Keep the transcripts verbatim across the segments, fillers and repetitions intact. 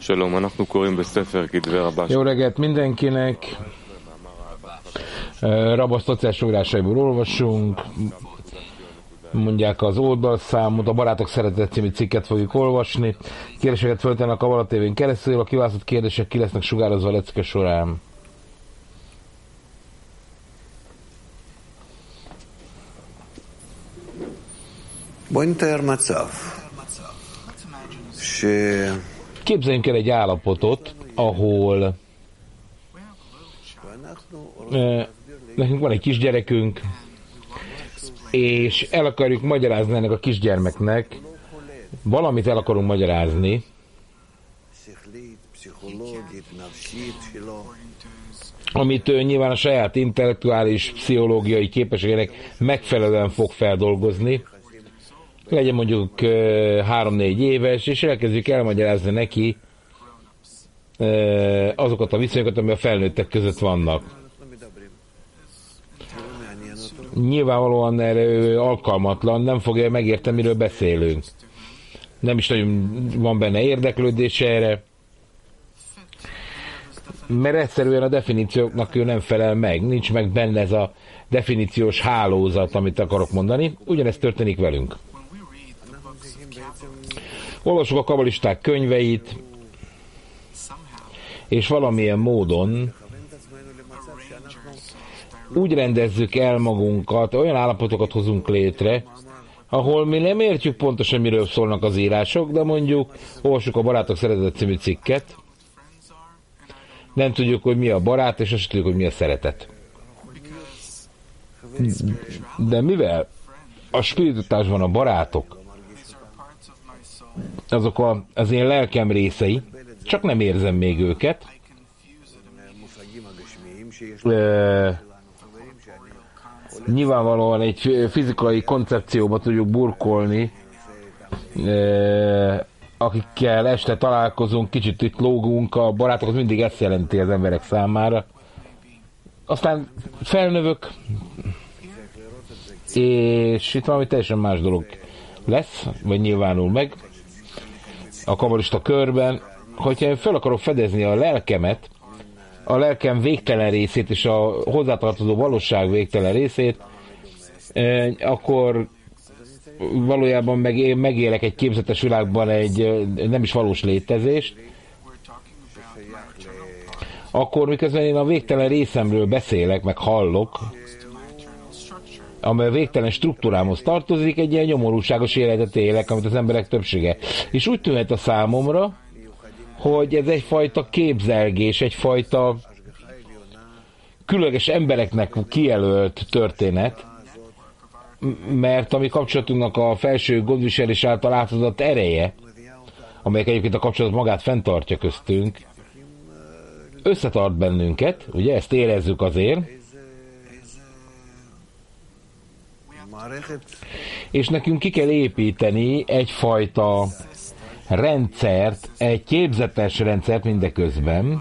Jó reggelt mindenkinek! Rabasz szociális írásaiból olvasunk, mondják az oldalszámot, a Barátok Szeretet című cikket fogjuk olvasni. Kérdéseket föltennek a Kabala té vén keresztül, a kiválasztott kérdések ki lesznek sugározva a lecke során. Képzeljünk el egy állapotot, ahol e, nekünk van egy kisgyerekünk, és el akarjuk magyarázni ennek a kisgyermeknek, valamit el akarunk magyarázni, amit ő nyilván a saját intellektuális, pszichológiai képességének megfelelően fog feldolgozni, legyen mondjuk három-négy éves, és elkezdjük elmagyarázni neki azokat a viszonyokat, ami a felnőttek között vannak. Nyilvánvalóan erre ő alkalmatlan, nem fogja megérteni, miről beszélünk. Nem is nagyon van benne érdeklődés erre, mert egyszerűen a definícióknak ő nem felel meg, nincs meg benne ez a definíciós hálózat, amit akarok mondani. Ugyanezt történik velünk. Olvasok a kabalisták könyveit, és valamilyen módon úgy rendezzük el magunkat, olyan állapotokat hozunk létre, ahol mi nem értjük pontosan, miről szólnak az írások, de mondjuk olvasjuk a Barátok Szeretet című cikket, nem tudjuk, hogy mi a barát, és azt tudjuk, hogy mi a szeretet. De mivel a spiritutásban a barátok, azok a, az én lelkem részei, csak nem érzem még őket. E, nyilvánvalóan egy fizikai koncepcióba tudjuk burkolni, e, akikkel este találkozunk, kicsit itt lógunk, a barátok az mindig ezt jelenti az emberek számára. Aztán felnövök, és itt valami teljesen más dolog lesz, vagy nyilvánul meg a kabalista körben, hogyha én fel akarok fedezni a lelkemet, a lelkem végtelen részét és a hozzátartozó valóság végtelen részét, akkor valójában meg én megélek egy képzetes világban egy nem is valós létezést, akkor miközben én a végtelen részemről beszélek, meg hallok, amely a végtelen struktúrámhoz tartozik, egy ilyen nyomorúságos életet élek, amit az emberek többsége. És úgy tűnhet a számomra, hogy ez egyfajta képzelgés, egyfajta különleges embereknek kijelölt történet, mert a mi kapcsolatunknak a felső gondviselés által átadott ereje, amelyek egyébként a kapcsolat magát fenntartja köztünk, összetart bennünket, ugye ezt érezzük azért, és nekünk ki kell építeni egyfajta rendszert, egy képzetes rendszert mindeközben,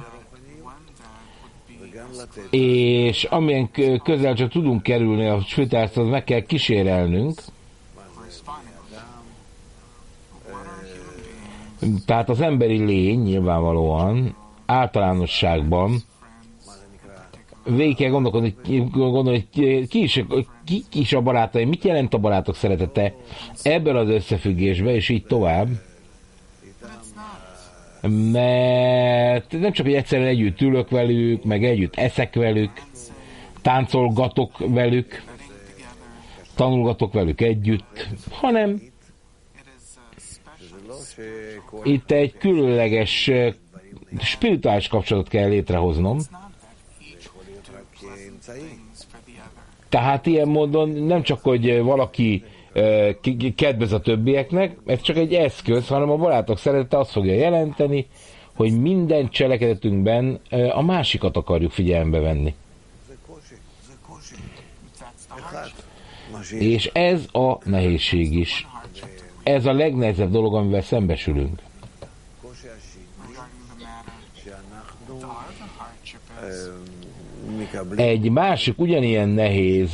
és amilyen közel csak tudunk kerülni a spiritáshoz, meg kell kísérelnünk. Tehát az emberi lény nyilvánvalóan általánosságban végig kell gondolkodni, gondolni hogy ki is, ki, ki is a barátaim, mit jelent a barátok szeretete ebben az összefüggésben, és így tovább. Mert nem csak, hogy egyszerűen együtt ülök velük, meg együtt eszek velük, táncolgatok velük, tanulgatok velük együtt, hanem itt egy különleges spirituális kapcsolatot kell létrehoznom. Tehát ilyen módon nem csak, hogy valaki kedvez a többieknek, ez csak egy eszköz, hanem a barátok szeretete azt fogja jelenteni, hogy minden cselekedetünkben a másikat akarjuk figyelembe venni. És ez a nehézség is. Ez a legnehezebb dolog, amivel szembesülünk. Egy másik ugyanilyen nehéz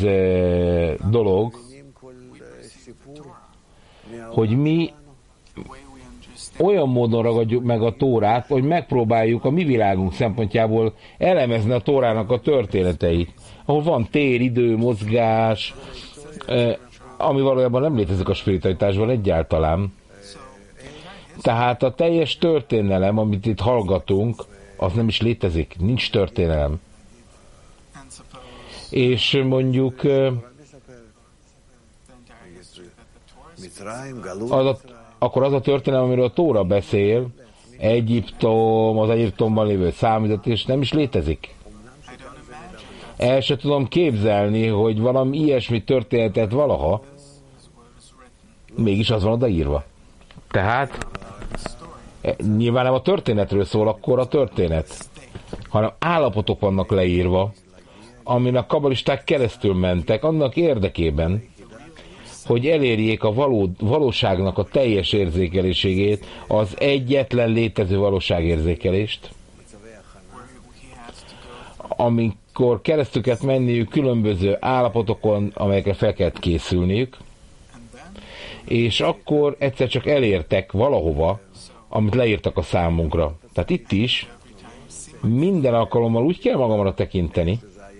dolog, hogy mi olyan módon ragadjuk meg a Tórát, hogy megpróbáljuk a mi világunk szempontjából elemezni a Tórának a történeteit, ahol van tér, idő, mozgás, ami valójában nem létezik a spiritualitásban egyáltalán. Tehát a teljes történelem, amit itt hallgatunk, az nem is létezik, nincs történelem. És mondjuk az a, akkor az a történelem, amiről a Tóra beszél, Egyiptom, az Egyiptomban lévő számüzetés nem is létezik. El se tudom képzelni, hogy valami ilyesmi történetet valaha, mégis az van odaírva. Tehát nyilván nem a történetről szól akkor a történet, hanem állapotok vannak leírva, amin a kabalisták keresztül mentek annak érdekében, hogy elérjék a való, valóságnak a teljes érzékelését, az egyetlen létező valóságérzékelést, amikor keresztül kellett menniük különböző állapotokon, amelyekre fel kellett készülniük, és akkor egyszer csak elértek valahova, amit leírtak a számunkra. Tehát itt is minden alkalommal úgy kell magamra tekinteni,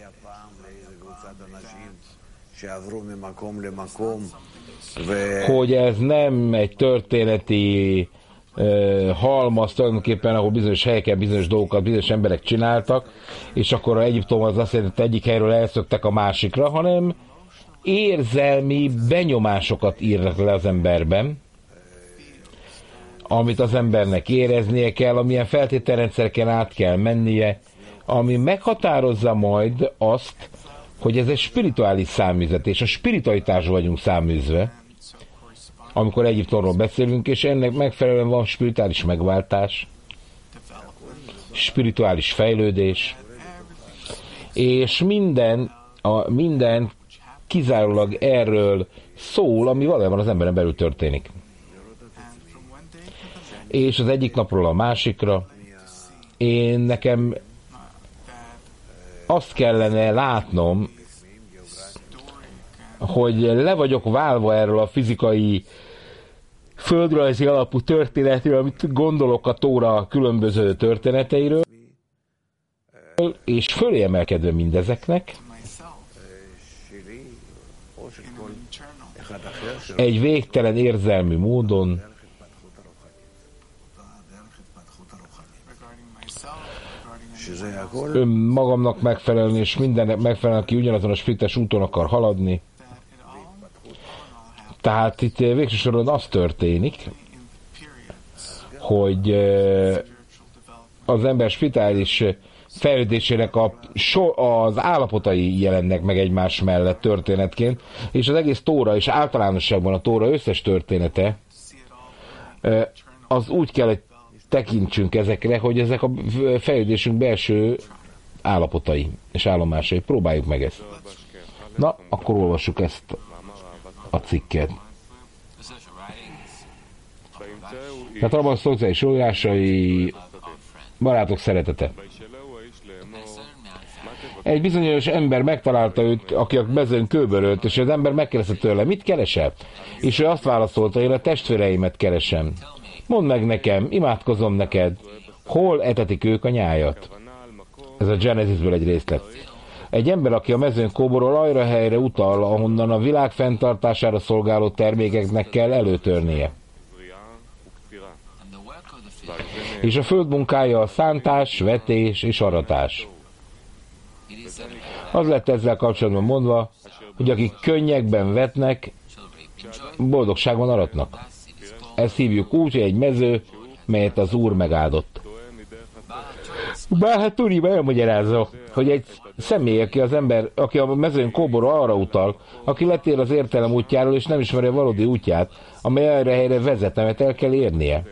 hogy ez nem egy történeti uh, halmaz tulajdonképpen, ahol bizonyos helyeken bizonyos dolgokat bizonyos emberek csináltak, és akkor a Egyiptom az azt jelenti, hogy egyik helyről elszöktek a másikra, hanem érzelmi benyomásokat írnak le az emberben, amit az embernek éreznie kell, amilyen feltételrendszereken át kell mennie, ami meghatározza majd azt, hogy ez egy spirituális száműzet, és a spiritualitásról vagyunk száműzve, amikor Egyiptomról beszélünk, és ennek megfelelően van spirituális megváltás, spirituális fejlődés, és minden, a, minden kizárólag erről szól, ami valójában az emberen belül történik. És az egyik napról a másikra én nekem azt kellene látnom, hogy le vagyok válva erről a fizikai földrajzi alapú történetről, amit gondolok a Tóra különböző történeteiről, és fölé emelkedve mindezeknek, egy végtelen érzelmű módon magamnak megfelelni, és mindennek megfelelni, aki ugyanazon a spirites úton akar haladni. Tehát itt végső soron az történik, hogy az ember spirituális fejlődésének a so, az állapotai jelennek meg egymás mellett történetként, és az egész Tóra, és általánosságban a Tóra összes története, az úgy kell, hogy tekintsünk ezekre, hogy ezek a fejlődésünk belső állapotai és állomásai. Próbáljuk meg ezt. Na, akkor olvassuk ezt a cikket. Tehát Rabban Szokza és írásai, barátok szeretete. Egy bizonyos ember megtalálta őt, aki a mezőn kőből, és az ember megkérdezte tőle, mit keresel? És ő azt válaszolta, én a testvéreimet keresem. Mondd meg nekem, imádkozom neked, hol etetik ők a nyájat? Ez a Genesisből egy részlet. Egy ember, aki a mezőn kóborol, arra helyre utal, ahonnan a világ fenntartására szolgáló termékeknek kell előtörnie. És a föld munkája a szántás, vetés és aratás. Az lett ezzel kapcsolatban mondva, hogy akik könnyekben vetnek, boldogságban aratnak. Ezt hívjuk úgy, hogy egy mező, melyet az Úr megáldott. Bár hát Turiba elmagyarázza, hogy egy személy, aki az ember, aki a mezőn kóborol, arra utal, aki letér az értelem útjáról, és nem ismeri a valódi útját, amely erre helyre vezet, amit el kell érnie.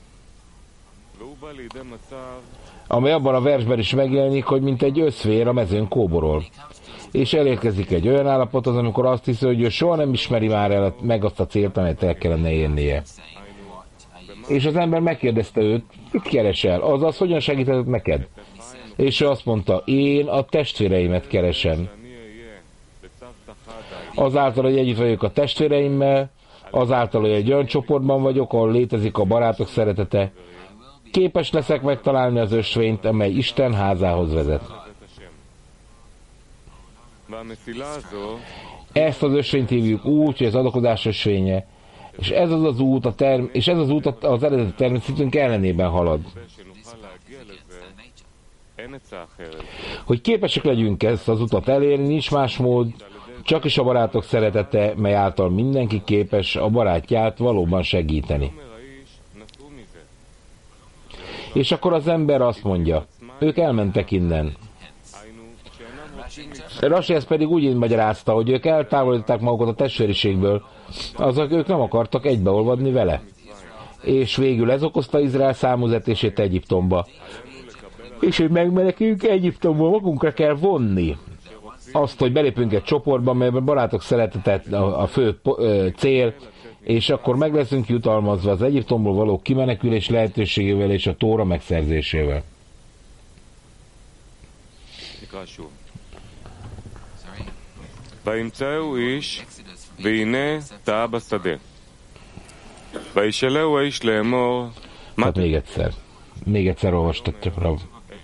Amely abban a versben is megjelenik, hogy mint egy összvér a mezőn kóborol. És elérkezik egy olyan állapothoz, amikor azt hiszi, hogy ő soha nem ismeri már el meg azt a célt, amelyet el kellene érnie. És az ember megkérdezte őt, mit keresel? Azaz, hogyan segített neked? És ő azt mondta, én a testvéreimet keresem. Azáltal, hogy együtt vagyok a testvéreimmel, azáltal, hogy egy olyan csoportban vagyok, ahol létezik a barátok szeretete, képes leszek megtalálni az ösvényt, amely Isten házához vezet. Ezt az ösvényt hívjuk úgy, hogy az adakozás ösvénye, és ez az az út, a term- és ez az út az eredeti természetünk ellenében halad. Hogy képesek legyünk ezt az utat elérni, nincs más mód, csak is a barátok szeretete, mely által mindenki képes a barátját valóban segíteni. És akkor az ember azt mondja, ők elmentek innen. Rashi ezt pedig úgy magyarázta, hogy ők eltávolították magukat a testvériségből, azok ők nem akartak egybeolvadni vele. És végül ez okozta Izrael számozetését Egyiptomba. És hogy megmeneküljünk Egyiptomból, magunkra kell vonni azt, hogy belépünk egy csoportba, melyben barátok szeretetet a, a fő cél, és akkor meg leszünk jutalmazva az Egyiptomból való kimenekülés lehetőségével és a Tóra megszerzésével. וימצאו איש, והנה טעה בשדה. וישאלהו האיש לאמור, Hát még egyszer. Még egyszer olvastatja Rav.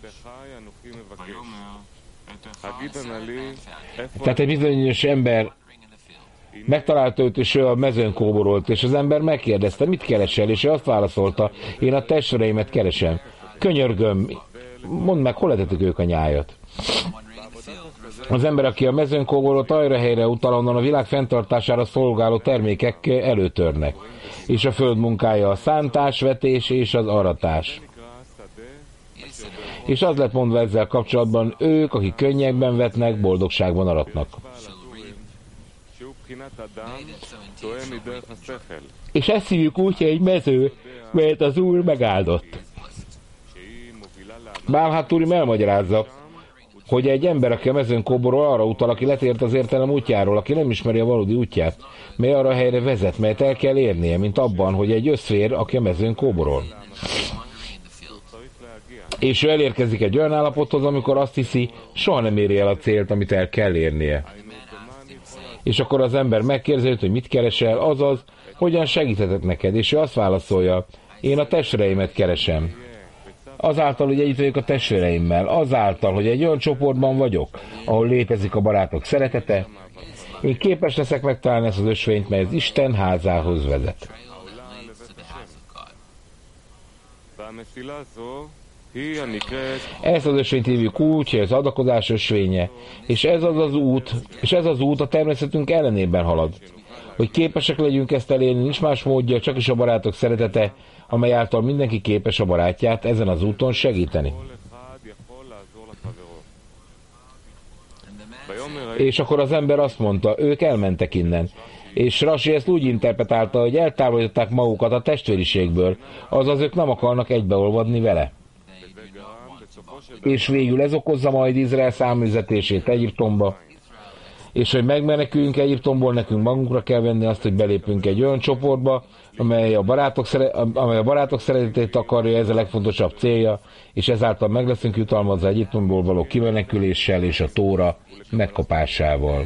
Tehát egy bizonyos ember megtalálta őt, és ő a mezőn kóborolt, és az ember megkérdezte, mit keresel, és ő azt válaszolta, én a testvéreimet keresem. Könyörgöm, mondd meg, hol etetik ők a nyájat? Az ember, aki a mezőn kóborolt, arra helyre utal, onnan a világ fenntartására szolgáló termékek előtörnek. És a föld munkája a szántás, vetés és az aratás. És az lett mondva ezzel kapcsolatban, ők, akik könnyekben vetnek, boldogságban aratnak. És ezt hívjuk úgy, hogy egy mező, melyet az Úr megáldott. Bálhát Urim elmagyarázza, hogy egy ember, aki a mezőn kóborol, arra utal, aki letért az értelem útjáról, aki nem ismeri a valódi útját, mely arra a helyre vezet, melyet el kell érnie, mint abban, hogy egy összfér, aki a mezőn kóborol. És ő elérkezik egy olyan állapothoz, amikor azt hiszi, soha nem éri el a célt, amit el kell érnie. És akkor az ember megkérdezi, hogy mit keresel, azaz, hogyan segíthetek neked, és ő azt válaszolja, én a testvéreimet keresem. Azáltal, hogy együtt vagyok a testvéreimmel, azáltal, hogy egy olyan csoportban vagyok, ahol létezik a barátok szeretete, én képes leszek megtalálni ezt az ösvényt, mely az Isten házához vezet. Ezt az ösvényt hívjuk úgy, hogy az adakozás ösvénye, és ez az az út, és ez az út a természetünk ellenében halad. Hogy képesek legyünk ezt elérni, nincs más módja, csak is a barátok szeretete, amely által mindenki képes a barátját ezen az úton segíteni. És akkor az ember azt mondta, ők elmentek innen. És Rashi ezt úgy interpretálta, hogy eltávolították magukat a testvériségből, azaz ők nem akarnak egybeolvadni vele. És végül ez okozza majd Izrael száműzetését Egyiptomba, és hogy megmeneküljünk Egyiptomból, nekünk magunkra kell venni azt, hogy belépünk egy olyan csoportba, amely a barátok, szere- amely a barátok szeretetét akarja, ez a legfontosabb célja, és ezáltal meg leszünk jutalmazva Egyiptomból való kimeneküléssel és a Tóra megkapásával.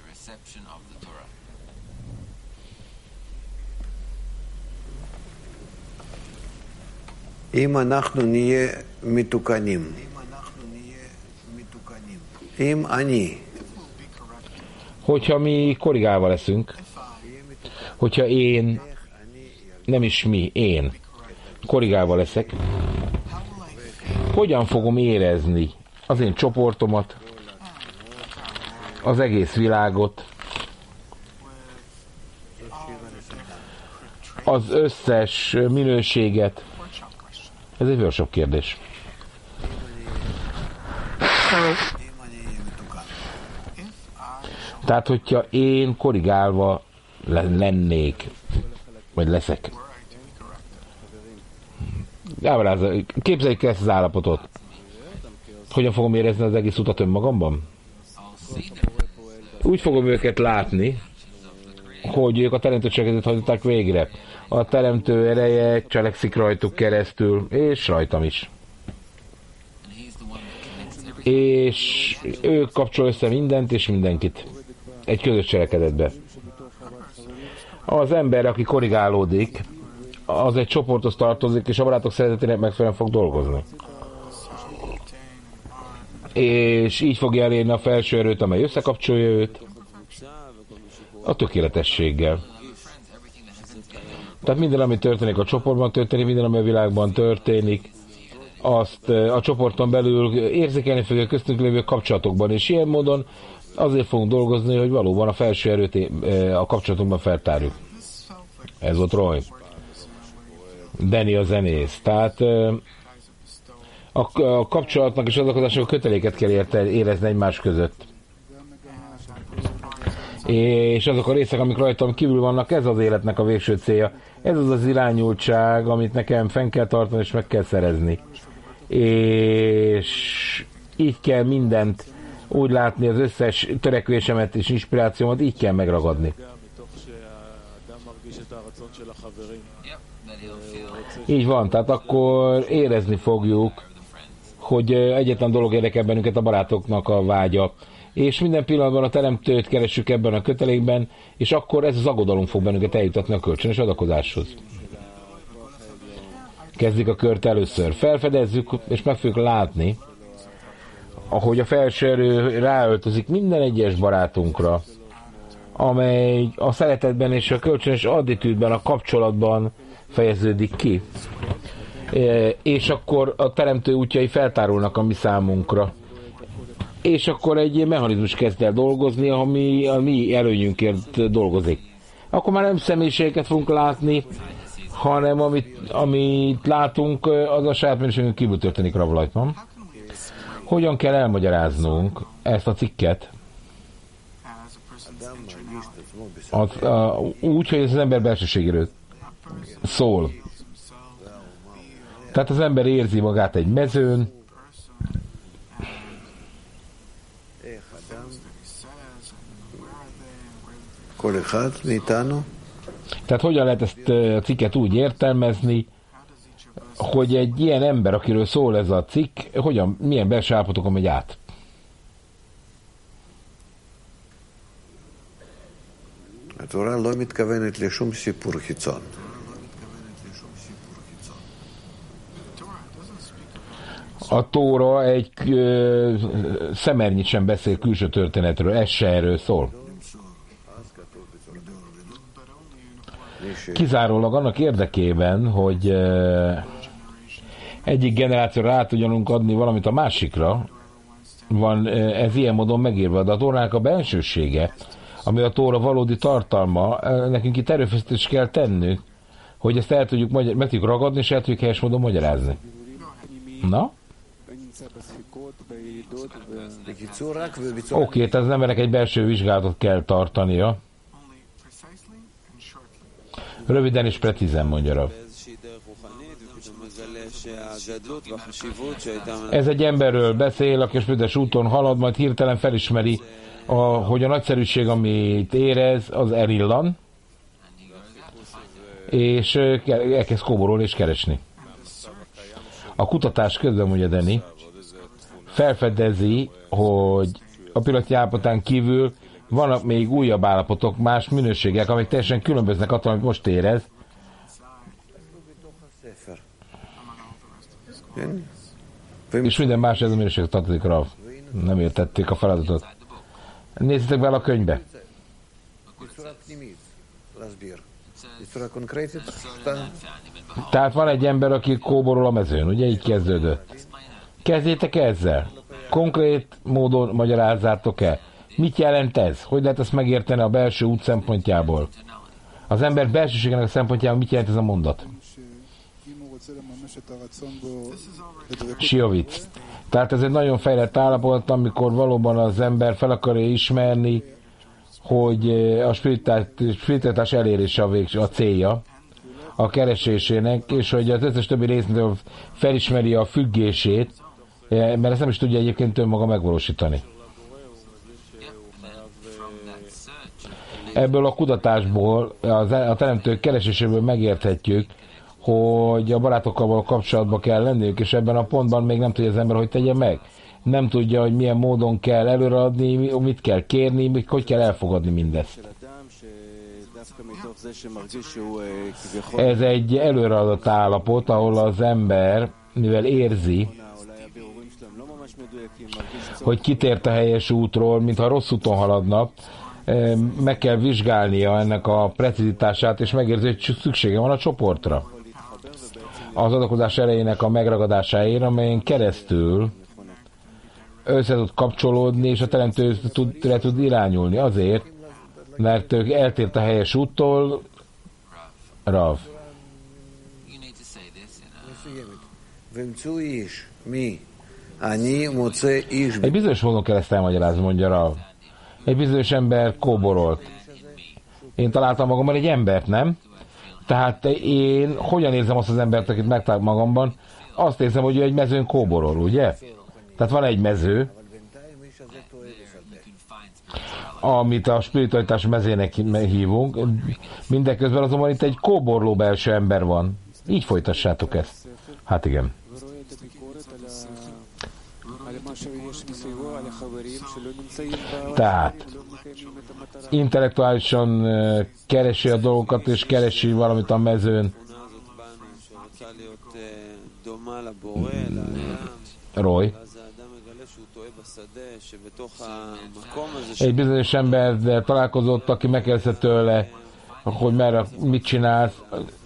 אם אנחנו נהיה מתוקנים, אם אני, hogyha mi korrigálva leszünk, hogyha én, nem is mi, én korrigálva leszek, hogyan fogom érezni az én csoportomat, az egész világot, az összes minőséget? Ez egy workshop kérdés. Tehát, hogyha én korrigálva lennék, vagy leszek. Képzeljük ezt az állapotot. Hogyan fogom érezni az egész utat önmagamban? Úgy fogom őket látni, hogy ők a teremtő cselekedetet hajtották végre. A teremtő ereje cselekszik rajtuk keresztül, és rajtam is. És ő kapcsol össze mindent és mindenkit egy közös cselekedetbe. Az ember, aki korrigálódik, az egy csoporthoz tartozik, és a barátok szeretetének megfelelően fog dolgozni. És így fogja elérni a felső erőt, amely összekapcsolja őt a tökéletességgel. Tehát minden, ami történik a csoportban történik, minden, ami a világban történik, azt a csoporton belül érzékelni fogja köztünk lévő kapcsolatokban, és ilyen módon azért fogunk dolgozni, hogy valóban a felső erőt a kapcsolatunkban feltárjuk. Ez volt Roy. Danny a zenész. Tehát a, a kapcsolatnak és adakozásnak a köteléket kell érte, érezni egymás között. És azok a részek, amik rajtam kívül vannak, ez az életnek a végső célja. Ez az az irányultság, amit nekem fenn kell tartani és meg kell szerezni. És így kell mindent úgy látni, az összes törekvésemet és inspirációmat így kell megragadni. Így van, tehát akkor érezni fogjuk, hogy egyetlen dolog érdekel bennünket, a barátoknak a vágya. És minden pillanatban a teremtőt keressük ebben a kötelékben, és akkor ez az aggodalom fog bennünket eljutatni a kölcsönös adakozáshoz. Kezdjük a kört először. Felfedezzük, és meg fogjuk látni, ahogy a felső erő ráöltözik minden egyes barátunkra, amely a szeretetben és a kölcsönös attitűdben, a kapcsolatban fejeződik ki. És akkor a teremtő útjai feltárulnak a mi számunkra. És akkor egy mechanizmus kezd el dolgozni, ami a mi előnyünkért dolgozik. Akkor már nem személyiségeket fogunk látni, hanem amit, amit látunk, az a saját minőségünk kívül történik Rav-Lajtman. Hogyan kell elmagyaráznunk ezt a cikket? Az, a, úgy, hogy ez az ember belsőségéről szól. Tehát az ember érzi magát egy mezőn, tehát hogyan lehet ezt a cikket úgy értelmezni, hogy egy ilyen ember, akiről szól ez a cikk, hogyan, milyen belső állapotokon megy át? A Tóra לא מתכוונת לשום סיפור חיצון. A Tóra egy ö, szemernyit sem beszél külső történetről, ez se erről szól. Kizárólag annak érdekében, hogy ö, egyik generációra rá tudjanunk adni valamit a másikra, van ö, ez ilyen módon megírva, de a Tórának a bensősége, ami a Tóra valódi tartalma, ö, nekünk itt erőfeszítést kell tennünk, hogy ezt el tudjuk, meg tudjuk ragadni, és el tudjuk helyes módon magyarázni. Na? Oké, okay, tehát az embernek egy belső vizsgálatot kell tartania. Röviden és precízen, mondja Rav. Ez egy emberről beszél, aki a spirites úton halad, majd hirtelen felismeri, a, hogy a nagyszerűség, amit érez, az erillan, és elkezd kóborolni és keresni. A kutatás közben, mondja Danny, felfedezi, hogy a pillanatnyi állapotán kívül vannak még újabb állapotok, más minőségek, amik teljesen különböznek attól, amit most érez. És minden más ez a minőség tartozik rá. Nem értették a feladatot. Nézzétek bele a könyvbe. Tehát van egy ember, aki kóborol a mezőn, ugye így kezdődött. Kezdjétek ezzel. Konkrét módon magyarázzátok el. Mit jelent ez? Hogy lehet ezt megérteni a belső út szempontjából? Az ember belsőségének a szempontjából mit jelent ez a mondat? Siovic. Tehát ez egy nagyon fejlett állapot, amikor valóban az ember fel akarja ismerni, hogy a spiritáltás elérése a, végső, a célja a keresésének, és hogy az összes többi részről felismeri a függését, mert ezt nem is tudja egyébként önmaga megvalósítani. Ebből a kutatásból, az, a teremtők kereséséből megérthetjük, hogy a barátokkal való kapcsolatban kell lenniük, és ebben a pontban még nem tudja az ember, hogy tegye meg. Nem tudja, hogy milyen módon kell előreadni, mit kell kérni, hogy kell elfogadni mindezt. Ez egy előreadott állapot, ahol az ember, mivel érzi, hogy kitért a helyes útról, mintha rossz úton haladnak, meg kell vizsgálnia ennek a precizitását, és megérzi, hogy szüksége van a csoportra. Az adakozás erejének a megragadásáért, amelyen keresztül össze tud kapcsolódni, és a teremtő tud, le tud irányulni. Azért, mert ők eltért a helyes úttól. Rav. Egy bizonyos módon kell ezt elmagyarázni, mondja Rav. Egy bizonyos ember kóborolt. Én találtam magamban egy embert, nem? Tehát én hogyan érzem azt az embert, akit megtalálok magamban? Azt érzem, hogy ő egy mezőn kóborol, ugye? Tehát van egy mező, amit a spiritualitás mezének hívunk, mindeközben azonban itt egy kóborló belső ember van. Így folytassátok ezt. Hát igen. Tehát intellektuálisan keresi a dolgokat, és keresi valamit a mezőn. Roy. Egy bizonyos ember találkozott, aki megkérdezte tőle, hogy merre, mit csinálsz,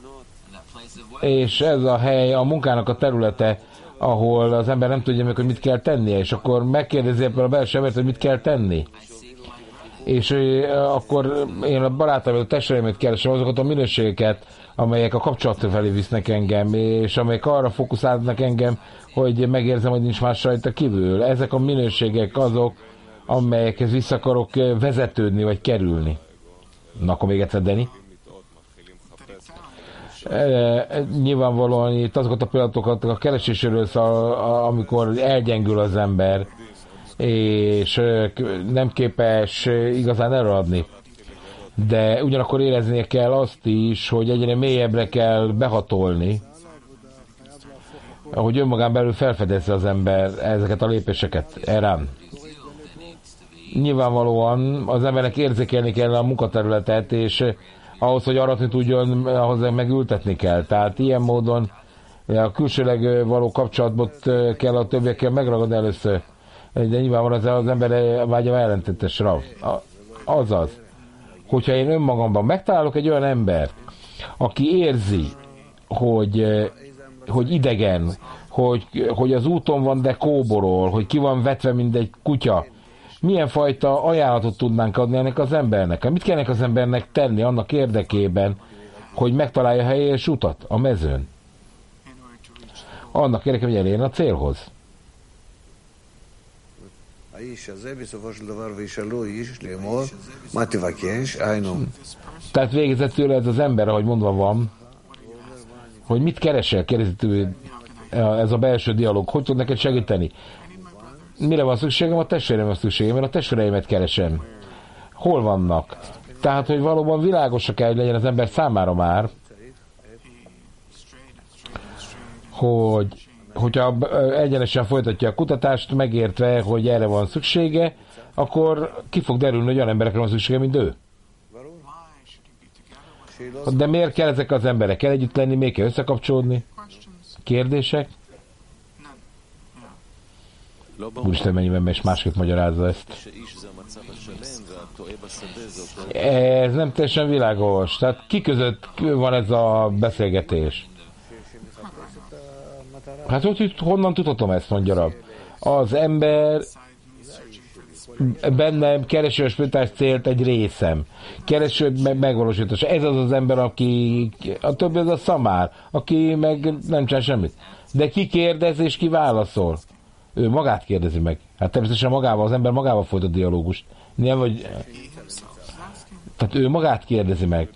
és ez a hely, a munkának a területe, ahol az ember nem tudja meg, hogy mit kell tennie, és akkor megkérdezi ebből a belső embert, hogy mit kell tenni. És akkor én a barátaimmal, a testvéreimet keresem, azokat a minőségeket, amelyek a kapcsolat felé visznek engem, és amelyek arra fókuszálnak engem, hogy megérzem, hogy nincs más rajta kívül. Ezek a minőségek azok, amelyekhez vissza akarok vezetődni, vagy kerülni. Na, akkor még egyszer, Deni. E, nyilvánvalóan itt azokat a pillanatokat a keresésről szól, amikor elgyengül az ember, és nem képes igazán eladni. De ugyanakkor éreznie kell azt is, hogy egyre mélyebbre kell behatolni, ahogy önmagán belül felfedezze az ember ezeket a lépéseket. Erán. Nyilvánvalóan az embernek érzékelni kell a munkaterületet, és ahhoz, hogy aratni tudjon, ahhoz megültetni kell. Tehát ilyen módon a külsőleg való kapcsolatot kell a többiekkel megragadni először. De nyilvánvalóan az, az ember vágya ellentétes rá. Azaz, hogyha én önmagamban megtalálok egy olyan embert, aki érzi, hogy, hogy idegen, hogy, hogy az úton van, de kóborol, hogy ki van vetve, mint egy kutya, milyen fajta ajánlatot tudnánk adni ennek az embernek? Mit kell ennek az embernek tenni annak érdekében, hogy megtalálja a helyes utat a mezőn? Annak érdekében, hogy elérjen a célhoz. Tehát végezetül ez az ember, ahogy mondva van, hogy mit keresel, kérdezi ez a belső dialóg, hogy tud neked segíteni? Mire van szükségem? A testvéreim van szükségem, mert a testvéreimet keresem. Hol vannak? Tehát, hogy valóban világosak kell, hogy legyen az ember számára már, hogy hogyha egyenesen folytatja a kutatást, megértve, hogy erre van szüksége, akkor ki fog derülni, hogy olyan emberekre van szüksége, mint ő. De miért kell ezek az emberek kell együtt lenni, miért kell összekapcsolódni? Kérdések? Úristen, mennyiben és másképp magyarázza ezt. Ez nem teljesen világos. Tehát ki között van ez a beszélgetés? Hát hogy honnan tudhatom ezt, mondja Rab? Az ember bennem keresi a spirituális célt egy részem. Keresi, hogy megvalósítás. Ez az az ember, aki a többi az a szamár, aki meg nem csinál semmit. De ki kérdez és ki válaszol? Ő magát kérdezi meg. Hát természetesen magával, az ember magával folytat dialógust. Nem, vagy... Tehát ő magát kérdezi meg.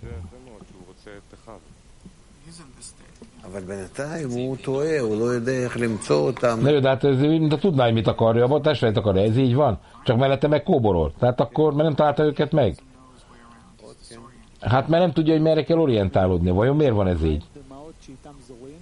Ne, de hát ez mint a tudná, hogy mit akarja, a testvért akarja, ez így van. Csak mellette meg kóborol. Tehát akkor, mert nem találta őket meg. Hát mert nem tudja, hogy merre kell orientálódni. Vajon miért van ez így?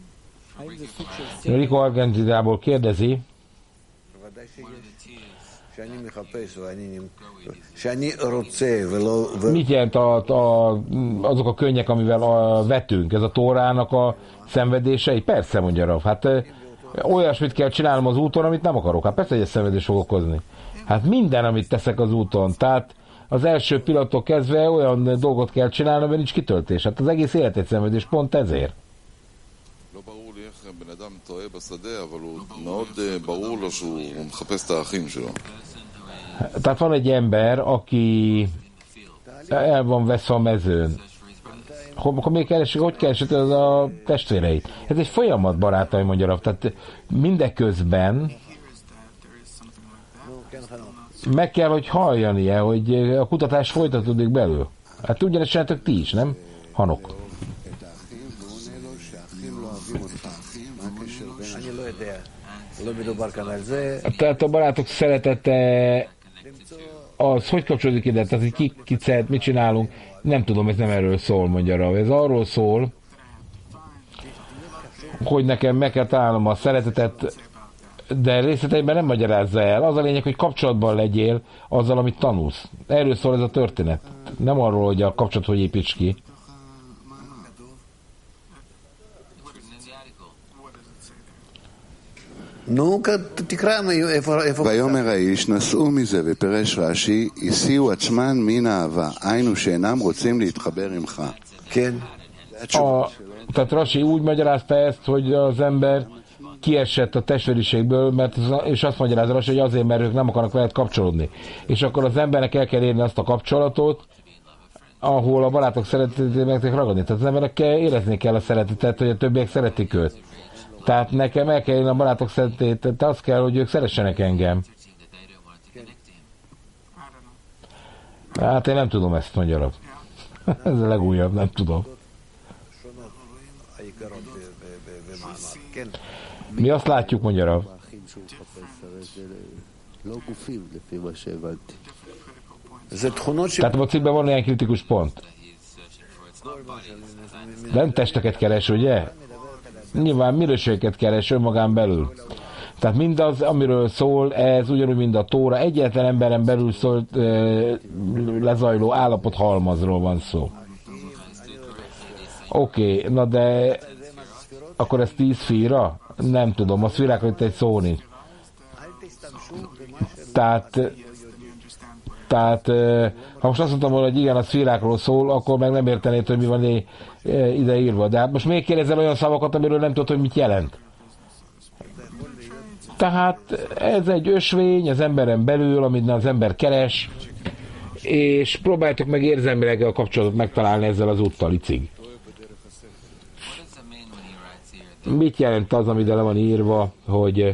Rico Argentinából kérdezi, Mit jelent a, a, azok a könnyek, amivel a, vetünk? Ez a Tórának a szenvedései? Persze, mondja Rav. Hát olyasmit kell csinálnom az úton, amit nem akarok. Hát persze, hogy ez szenvedés fog okozni. Hát minden, amit teszek az úton. Tehát az első pillanattól kezdve olyan dolgot kell csinálnom, mert nincs kitöltés. Hát az egész élet egy szenvedés, pont ezért. Tehát van egy ember, aki el van veszve a mezőn. Akkor még keresi, hogy keresett az a testvéreit? Ez egy folyamat, barátaim, mondja Rav. Tehát mindeközben meg kell, hogy halljania, hogy a kutatás folytatódik belül. Hát ugyanezt csináltok ti is, nem? Hanok. Tehát a barátok szeretete az hogy kapcsolódik ide? Tehát, hogy ki, ki szeret, mit csinálunk? Nem tudom, ez nem erről szól, mondja Rav. Ez arról szól, hogy nekem meg kell találnom a szeretetet, de részleteiben nem magyarázza el. Az a lényeg, hogy kapcsolatban legyél azzal, amit tanulsz. Erről szól ez a történet. Nem arról, hogy a kapcsolat hogy építs ki. ויאמר האיש נסעו מזה ופרש רש"י הסיעו עצמן מן האהבה היינו שאינם רוצים להתחבר עמך. כן. Tehát Rashi úgy magyarázta ezt, hogy az ember kiesett a testvériségből, mert, és azt magyarázza Rashi, hogy azért, mert ők nem akarnak veled kapcsolódni. És akkor az embernek el kell érni azt a kapcsolatot, ahol a barátok szeretetét meg tudják ragadni. Tehát az embernek kell, érezni kell a szeretetet, hogy a többiek szeretik őt. Tehát nekem el kell érni a barátok szeretetét, tehát az kell, hogy ők szeressenek engem. Hát én nem tudom ezt, mondja Rav. Ez a legújabb, nem tudom. Mi azt látjuk, mondja Rav. Tehát a cikkben van ilyen kritikus pont. Nem testeket keres, ugye? Nyilván minőségeket keres önmagán belül. Tehát mindaz, amiről szól, ez ugyanúgy, mint a Tóra, egyetlen emberen belül szólt e, lezajló állapot halmazról van szó. Oké, okay, na de akkor ez tíz fíra? Nem tudom, a szfírákról itt egy szó nincs. Tehát, tehát ha most azt mondtam volna, hogy igen, a szfírákról szól, akkor meg nem értenéd, hogy mi van ide írva. De hát most még kérdezel olyan szavakat, amiről nem tudod, hogy mit jelent. Tehát ez egy ösvény az emberen belül, amit az ember keres, és próbáltok meg érzelmileg a kapcsolatot megtalálni ezzel az úttal, icig. Mit jelent az, ami ide le van írva, hogy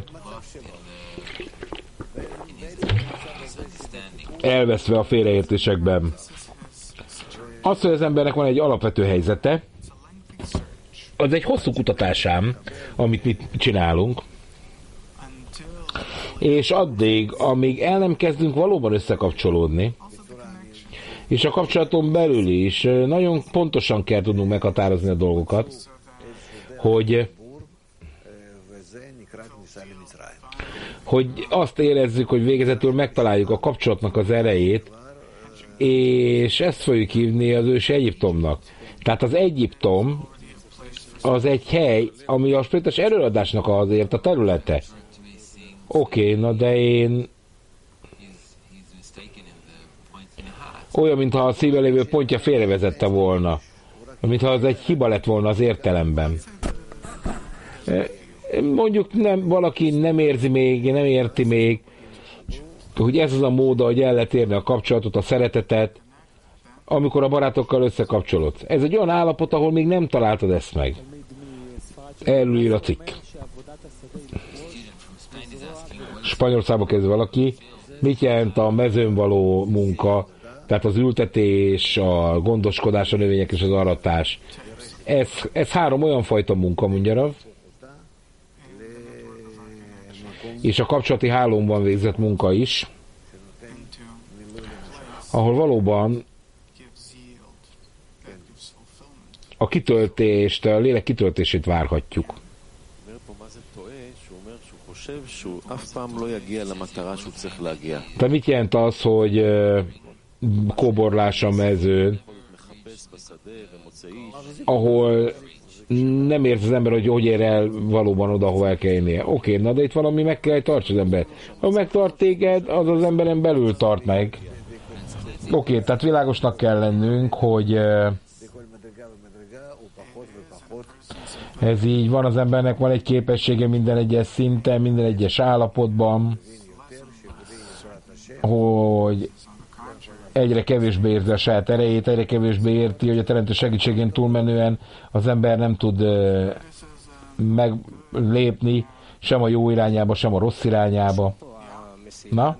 elveszve a félreértésekben? Az, hogy az embernek van egy alapvető helyzete, az egy hosszú kutatásám, amit mi csinálunk, és addig, amíg el nem kezdünk valóban összekapcsolódni, és a kapcsolaton belül is nagyon pontosan kell tudnunk meghatározni a dolgokat, hogy hogy azt érezzük, hogy végezetül megtaláljuk a kapcsolatnak az erejét, és ezt fogjuk hívni az ősi Egyiptomnak. Tehát az Egyiptom az egy hely, ami a spirites erőadásnak azért a területe. Oké, okay, na de én olyan, mintha a szíve lévő pontja félrevezette volna. Mintha az egy hiba lett volna az értelemben. Mondjuk nem, valaki nem érzi még, nem érti még, hogy ez az a mód, hogy el lehet érni a kapcsolatot, a szeretetet, amikor a barátokkal összekapcsolódsz. Ez egy olyan állapot, ahol még nem találtad ezt meg. Erről ír a cikk. Spanyol szába kezdve valaki, mit jelent a mezőn való munka, tehát az ültetés, a gondoskodás, a növények és az aratás. Ez, ez három olyan fajta munka, mondja Rav, és a kapcsolati hálómban végzett munka is, ahol valóban a kitöltést, a lélek kitöltését várhatjuk. Tehát mit jelent az, hogy uh, kóborlás a mezőn, ahol nem érz az ember, hogy hogy ér el valóban oda, ahol el kell érnie. Oké, na de itt valami meg kell, hogy tarts az ember. Ha megtart téged, az az emberen belül tart meg. Oké, tehát világosnak kell lennünk, hogy uh, ez így van, az embernek van egy képessége minden egyes szinten, minden egyes állapotban, hogy egyre kevésbé érzi a saját erejét, egyre kevésbé érti, hogy a teremtő segítségén túlmenően az ember nem tud uh, meglépni sem a jó irányába, sem a rossz irányába. Na?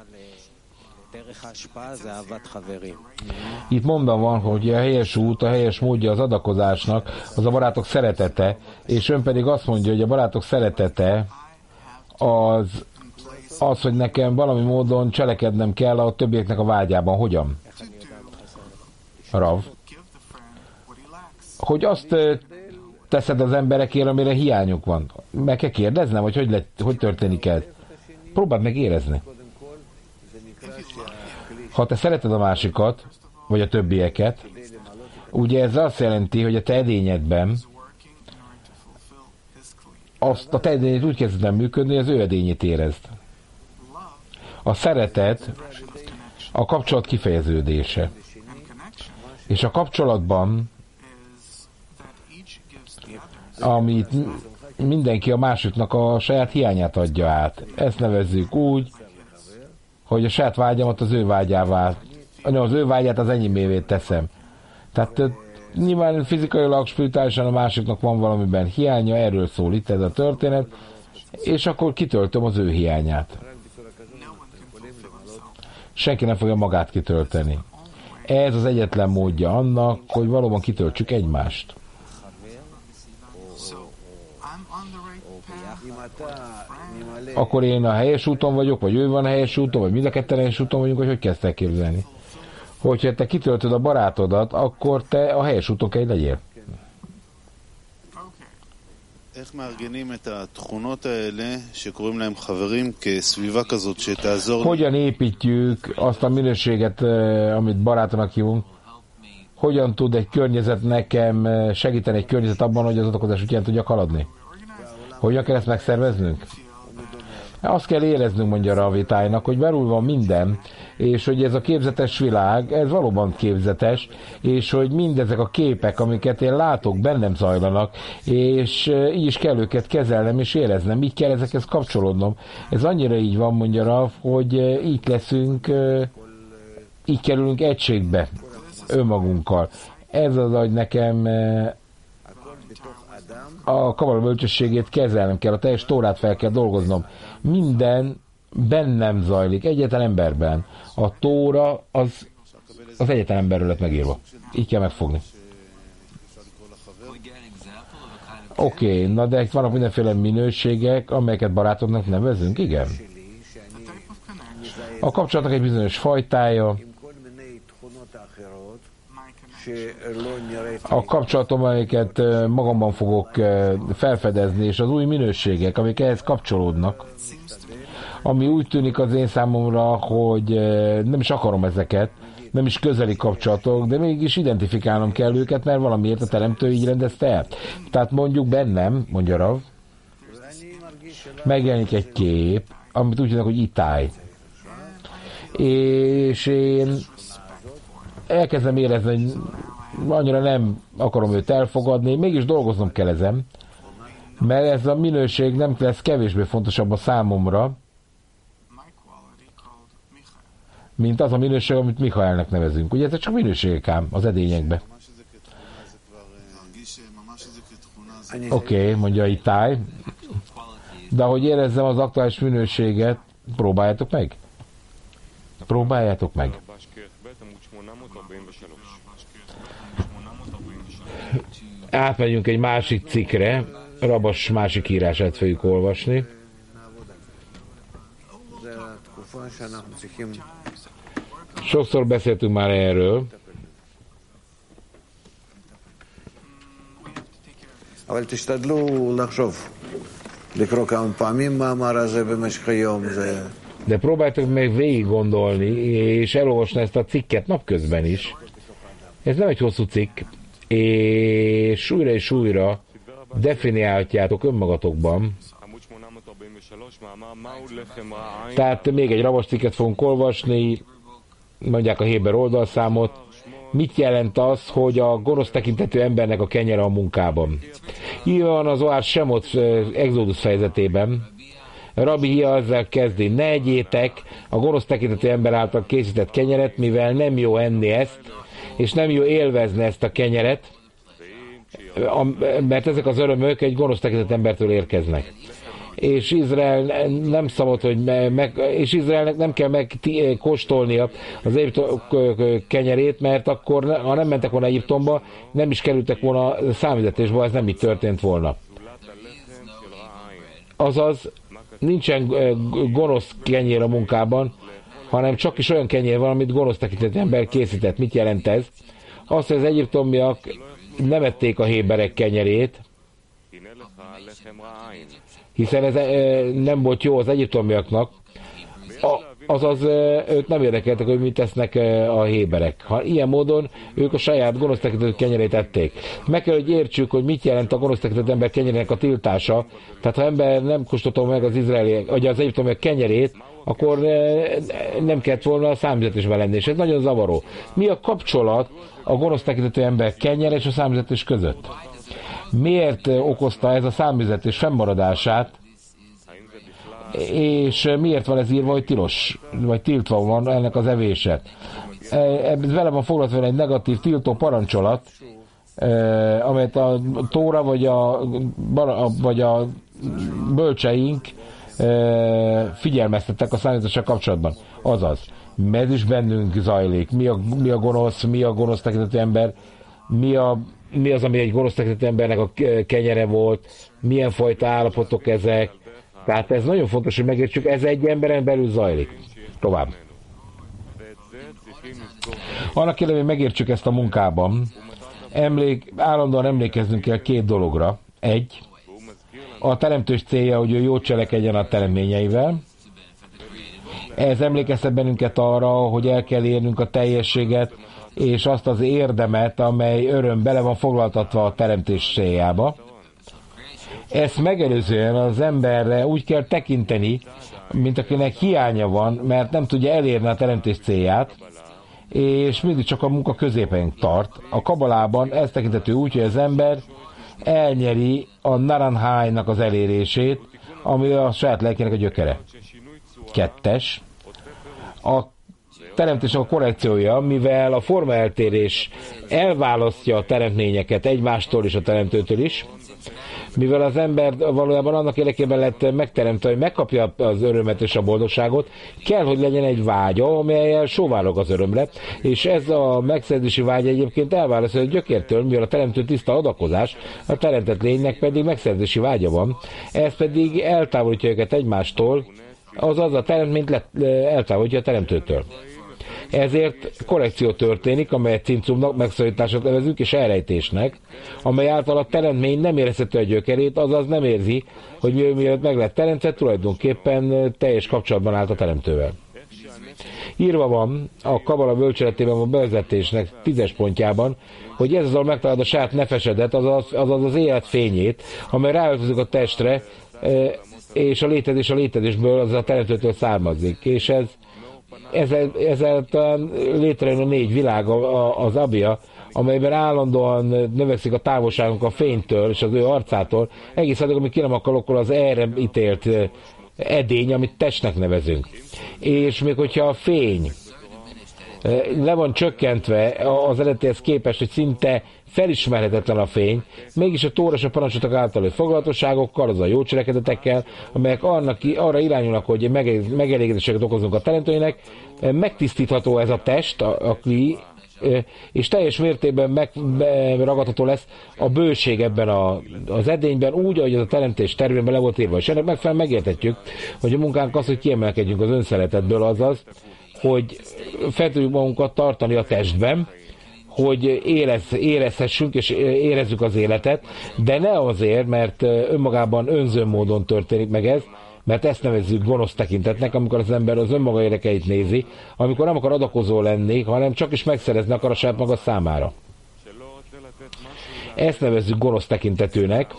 Itt mondva van, hogy a helyes út, a helyes módja az adakozásnak, az a barátok szeretete, és ön pedig azt mondja, hogy a barátok szeretete az, az, hogy nekem valami módon cselekednem kell a többieknek a vágyában. Hogyan? Rav. Hogy azt teszed az emberekért, amire hiányuk van. Meg kell kérdeznem, hogy hogy, lett, hogy történik ez? Próbáld meg érezni. Ha te szereted a másikat, vagy a többieket, ugye ez azt jelenti, hogy a te edényedben azt a te edényed úgy kezded működni, hogy az ő edényét érezd. A szeretet a kapcsolat kifejeződése. És a kapcsolatban, amit mindenki a másiknak a saját hiányát adja át. Ezt nevezzük úgy, hogy a saját vágyamat az ő vágyává, az ő vágyát az enyémévé teszem. Tehát nyilván fizikailag, spirituálisan a másiknak van valamiben hiánya, erről szól itt ez a történet, és akkor kitöltöm az ő hiányát. Senki nem fogja magát kitölteni. Ez az egyetlen módja annak, hogy valóban kitöltsük egymást. Akkor én a helyes úton vagyok, vagy ő van a helyes úton, vagy mind a ketten helyes úton vagyunk, hogy hogy kezd el képzelni. Hogyha te kitöltöd a barátodat, akkor te a helyes úton kell legyél. Hogyan építjük azt a minőséget, amit barátonak hívunk? Hogyan tud egy környezet nekem segíteni, egy környezet abban, hogy az adakozás útján tudjak haladni? Hogyan kell ezt megszerveznünk? Azt kell éreznünk, mondja Ravitájnak, hogy belül van minden, és hogy ez a képzetes világ, ez valóban képzetes, és hogy mindezek a képek, amiket én látok, bennem zajlanak, és így is kell őket kezelnem és éreznem, így kell ezekhez kapcsolódnom. Ez annyira így van, mondja Rav, hogy így leszünk, így kerülünk egységbe önmagunkkal. Ez az, hogy nekem a kabala bölcsességét kezelnem kell, a teljes tórát fel kell dolgoznom. Minden bennem zajlik, egyetlen emberben. A tóra az, az egyetlen emberről lett megírva. Így kell megfogni. Oké, okay, na de itt vannak mindenféle minőségek, amelyeket barátoknak nevezünk, igen. A kapcsolatnak egy bizonyos fajtája, a kapcsolatom, amiket magamban fogok felfedezni, és az új minőségek, amik ehhez kapcsolódnak, ami úgy tűnik az én számomra, hogy nem is akarom ezeket, nem is közeli kapcsolatok, de mégis identifikálnom kell őket, mert valamiért a teremtő így rendezte el. Tehát mondjuk bennem, mondja Rav, megjelenik egy kép, amit úgy hívnak, hogy itály. És én elkezdem érezni, hogy annyira nem akarom őt elfogadni, mégis dolgoznom kell ezen, mert ez a minőség nem lesz kevésbé fontosabb a számomra, mint az a minőség, amit Michaelnek nevezünk. Ugye ez csak minőségek ám az edényekbe. Oké, okay, mondja Itály, de ahogy érezzem az aktuális minőséget, próbáljátok meg. Próbáljátok meg. Átmegyünk egy másik cikkre, Rabas másik írását fogjuk olvasni. Sokszor beszéltünk már erről. לקרוא כמה פעמים מאמר הזה במשך היום, זה... De próbáltok meg végig gondolni, és elolvasni ezt a cikket napközben is. Ez nem egy hosszú cikk, és újra és újra definiáltjátok önmagatokban. Tehát még egy ravas cikket fogunk olvasni, mondják a Héber oldalszámot. Mit jelent az, hogy a gonosz tekintetű embernek a kenyere a munkában? Így van az Oár Semot Exodus fejezetében. Rabbi Hia ezzel kezdi: ne egyétek a gonosz tekintetű ember által készített kenyeret, mivel nem jó enni ezt, és nem jó élvezni ezt a kenyeret, mert ezek az örömök egy gonosz tekintetű embertől érkeznek. És Izrael nem szabad, hogy meg, és Izraelnek nem kell megkóstolnia az Egyiptom kenyerét, mert akkor, ha nem mentek volna Egyiptomba, nem is kerültek volna számüzetésbe, ez nem így történt volna. Azaz, nincsen gonosz kenyér a munkában, hanem csak is olyan kenyér van, amit gonosz tekintetű ember készített. Mit jelent ez? Azt, hogy az egyiptomiak nem ették a héberek kenyerét, hiszen ez nem volt jó az egyiptomiaknak, azaz őt nem érdekeltek, hogy mit tesznek a héberek. Ha ilyen módon ők a saját gonosz tekintetű kenyerét ették. Meg kell, hogy értsük, hogy mit jelent a gonosz tekintetű ember kenyerének a tiltása. Tehát ha ember nem kóstolta meg az izraeli, vagy az egyiptomiak kenyerét, akkor nem kellett volna a számüzetésben lenni, és ez nagyon zavaró. Mi a kapcsolat a gonosz tekintetű ember kenyere és a számüzetés között? Miért okozta ez a számüzetés fennmaradását, és miért van ez írva, hogy tilos, vagy tiltva van ennek az evése? Ez vele van foglalva egy negatív tiltó parancsolat, amelyet a Tóra vagy a, vagy a bölcseink figyelmeztettek a számüzetéssel kapcsolatban. Azaz, ez is bennünk zajlik. Mi a, mi a gonosz, mi a gonosz tekintetű ember, mi, a, mi az, ami egy gonosz tekintetű embernek a kenyere volt, milyen fajta állapotok ezek. Tehát ez nagyon fontos, hogy megértsük, ez egy emberen belül zajlik. Tovább. Annak érdekében, hogy megértsük ezt a munkában, emlék, állandóan emlékeznünk kell két dologra. Egy, a teremtős célja, hogy ő jót cselekedjen a teremtményeivel. Ez emlékeztet bennünket arra, hogy el kell érnünk a teljességet, és azt az érdemet, amely öröm bele van foglaltatva a teremtés céljába. Ezt megelőzően az emberre úgy kell tekinteni, mint akinek hiánya van, mert nem tudja elérni a teremtés célját, és mindig csak a munka középen tart. A kabalában ez tekintető úgy, hogy az ember elnyeri a naranhájnak az elérését, ami a saját lelkének a gyökere. Kettes. A teremtés a korrekciója, mivel a formaeltérés elválasztja a teremtményeket egymástól és a teremtőtől is, mivel az ember valójában annak érdekében lett megteremtve, hogy megkapja az örömet és a boldogságot, kell, hogy legyen egy vágya, amellyel sóvárog az örömre, és ez a megszerzési vágy egyébként elválasztja a gyökértől, mivel a teremtő tiszta adakozás, a teremtett lénynek pedig megszerzési vágya van, ez pedig eltávolítja őket egymástól, azaz a teremtményt eltávolítja a teremtőtől. Ezért korrekció történik, amelyet cincumnak, megszorítását nevezünk, és elrejtésnek, amely által a teremtmény nem érezhető a gyökerét, azaz nem érzi, hogy mielőtt meg lett teremtve, tulajdonképpen teljes kapcsolatban állt a teremtővel. Írva van a Kabala bölcseletében a bevezetésnek tízes pontjában, hogy ez azon megtalálod a saját nefesedet, azaz, azaz az élet fényét, amely ráöltözik a testre, és a létezés a létezésből, az a teremtőtől származik. És ez ezzel, ezzel létrejön a négy világ, az Abia, amelyben állandóan növekszik a távolságunk a fénytől és az ő arcától, egész addig, amíg ki nem akarok az erre ítélt edény, amit testnek nevezünk. És még hogyha a fény le van csökkentve az eredetihez képest, hogy szinte felismerhetetlen a fény, mégis a Tóra és a parancsolatok által foglalatosságokkal, az a jó cselekedetekkel, amelyek annak, arra irányulnak, hogy megelégedéseket okozunk a teremtőinek, megtisztítható ez a test, aki, és teljes mértékben megragadható lesz a bőség ebben a, az edényben, úgy, ahogy az a teremtés tervében le volt írva. És ennek megfelelően megértetjük, hogy a munkánk az, hogy kiemelkedjünk az önszeretetből, azaz, hogy fel tudjuk magunkat tartani a testben, hogy érez, érezhessünk és érezzük az életet, de ne azért, mert önmagában önző módon történik meg ez, mert ezt nevezzük gonosz tekintetnek, amikor az ember az önmaga érdekeit nézi, amikor nem akar adakozó lenni, hanem csak is megszerezni akar a saját maga számára. Ezt nevezzük gonosz tekintetűnek,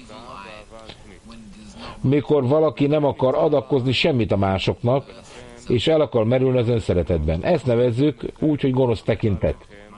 mikor valaki nem akar adakozni semmit a másoknak, és el akar merülni az önszeretetben. Ezt nevezzük úgy, hogy gonosz tekintet,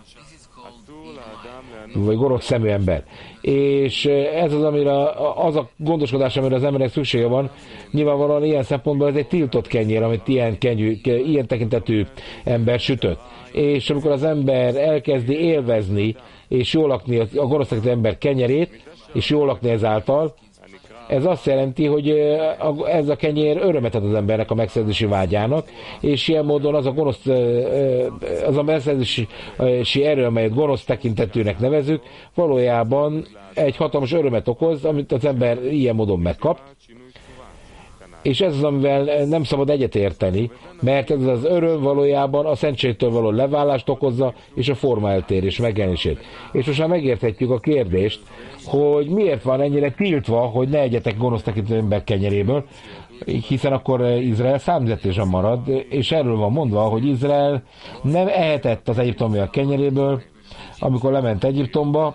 vagy gonosz szemű ember. És ez az, amire, az a gondoskodás, amire az embernek szüksége van, nyilvánvalóan ilyen szempontból ez egy tiltott kenyér, amit ilyen, kenyű, ilyen tekintetű ember sütött. És amikor az ember elkezdi élvezni, és jól lakni a gonosz tekintetű ember kenyerét, és jól lakni ezáltal, ez azt jelenti, hogy ez a kenyér örömet ad az embernek a megszerzési vágyának, és ilyen módon az a gonosz, az a megszerzési erő, amelyet gonosz tekintetűnek nevezük, valójában egy hatalmas örömet okoz, amit az ember ilyen módon megkap, és ez az, amivel nem szabad egyetérteni, mert ez az öröm valójában a szentségtől való leválást okozza, és a forma eltérés megjelenését. És most már megérthetjük a kérdést, hogy miért van ennyire tiltva, hogy ne egyetek gonosz tekintetű ember kenyeréből, hiszen akkor Izrael számüzetésen marad, és erről van mondva, hogy Izrael nem ehetett az egyiptomiak kenyeréből, amikor lement Egyiptomba,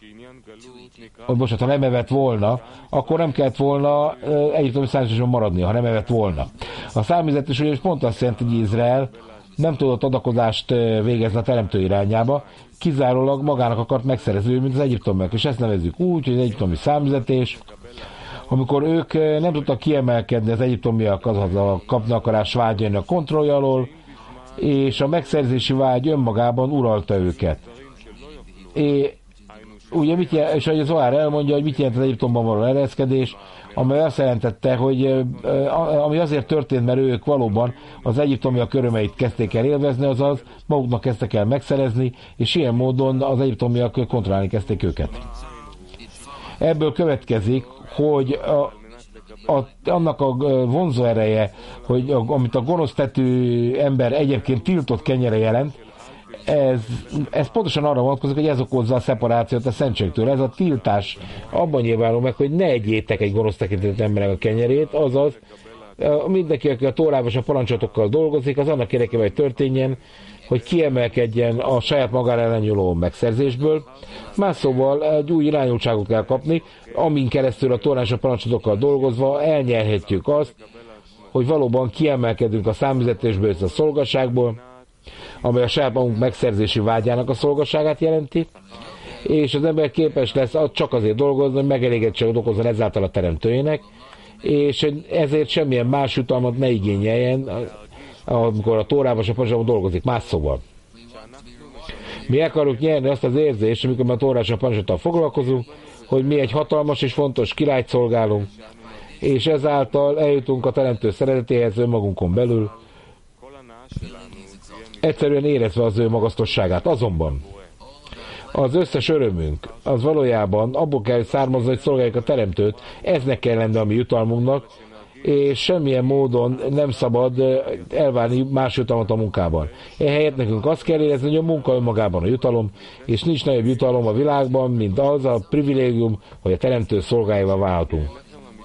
hogy most, ha nem evett volna, akkor nem kellett volna egyiptomi számüzetésen maradni, ha nem evett volna. A számüzetés ugye pont azt jelenti, hogy Izrael nem tudott adakozást végezni a teremtő irányába, kizárólag magának akart megszerezni, mint az egyiptomiak, és ezt nevezzük úgy, hogy az egyiptomi számüzetés, amikor ők nem tudtak kiemelkedni az egyiptomiak azaz a kapni akarás vágyainak kontrollja alól, és a megszerzési vágy önmagában uralta őket. És ugye mit jelent, és ahogy az Zohár elmondja, hogy mit jelent az Egyiptomban való ereszkedés, amely azt jelentette, hogy ami azért történt, mert ők valóban az egyiptomiak örömeit kezdték el élvezni, azaz maguknak kezdtek el megszerezni, és ilyen módon az egyiptomiak kontrollálni kezdték őket. Ebből következik, hogy a, a, annak a vonzó ereje, hogy a, amit a gonosz tetű ember egyébként tiltott kenyere jelent, Ez, ez pontosan arra vonatkozik, hogy ez okozza a szeparációt a szentségtől. Ez a tiltás abban nyilvánul meg, hogy ne egyétek egy gonosz tekintetű embernek a kenyerét, azaz mindenki, aki a Tórával és a parancsatokkal dolgozik, az annak érdekében, hogy történjen, hogy kiemelkedjen a saját magára ellenyúló megszerzésből. Más szóval egy új irányultságot kell kapni, amin keresztül a Tórával és a parancsatokkal dolgozva elnyerhetjük azt, hogy valóban kiemelkedünk a számüzetésből és a szolgasságból, amely a saját magunk megszerzési vágyának a szolgasságát jelenti, és az ember képes lesz csak azért dolgozni, hogy megelégedettséget okozzon ezáltal a teremtőjének, és ezért semmilyen más jutalmat ne igényeljen, amikor a Tórában és a parancsatokban dolgozik. Más szóval. Mi akarjuk nyerni azt az érzést, amikor a Tórával és a parancsattal foglalkozunk, hogy mi egy hatalmas és fontos királyt szolgálunk, és ezáltal eljutunk a teremtő szeretetéhez önmagunkon belül, egyszerűen érezve az ő magasztosságát. Azonban az összes örömünk, az valójában abból kell származni, hogy szolgáljuk a teremtőt, eznek kell lenni a mi jutalmunknak, és semmilyen módon nem szabad elvárni más jutalmat a munkában. Ehelyett nekünk azt kell érezni, hogy a munka önmagában a jutalom, és nincs nagyobb jutalom a világban, mint az a privilégium, hogy a teremtő szolgájával válhatunk.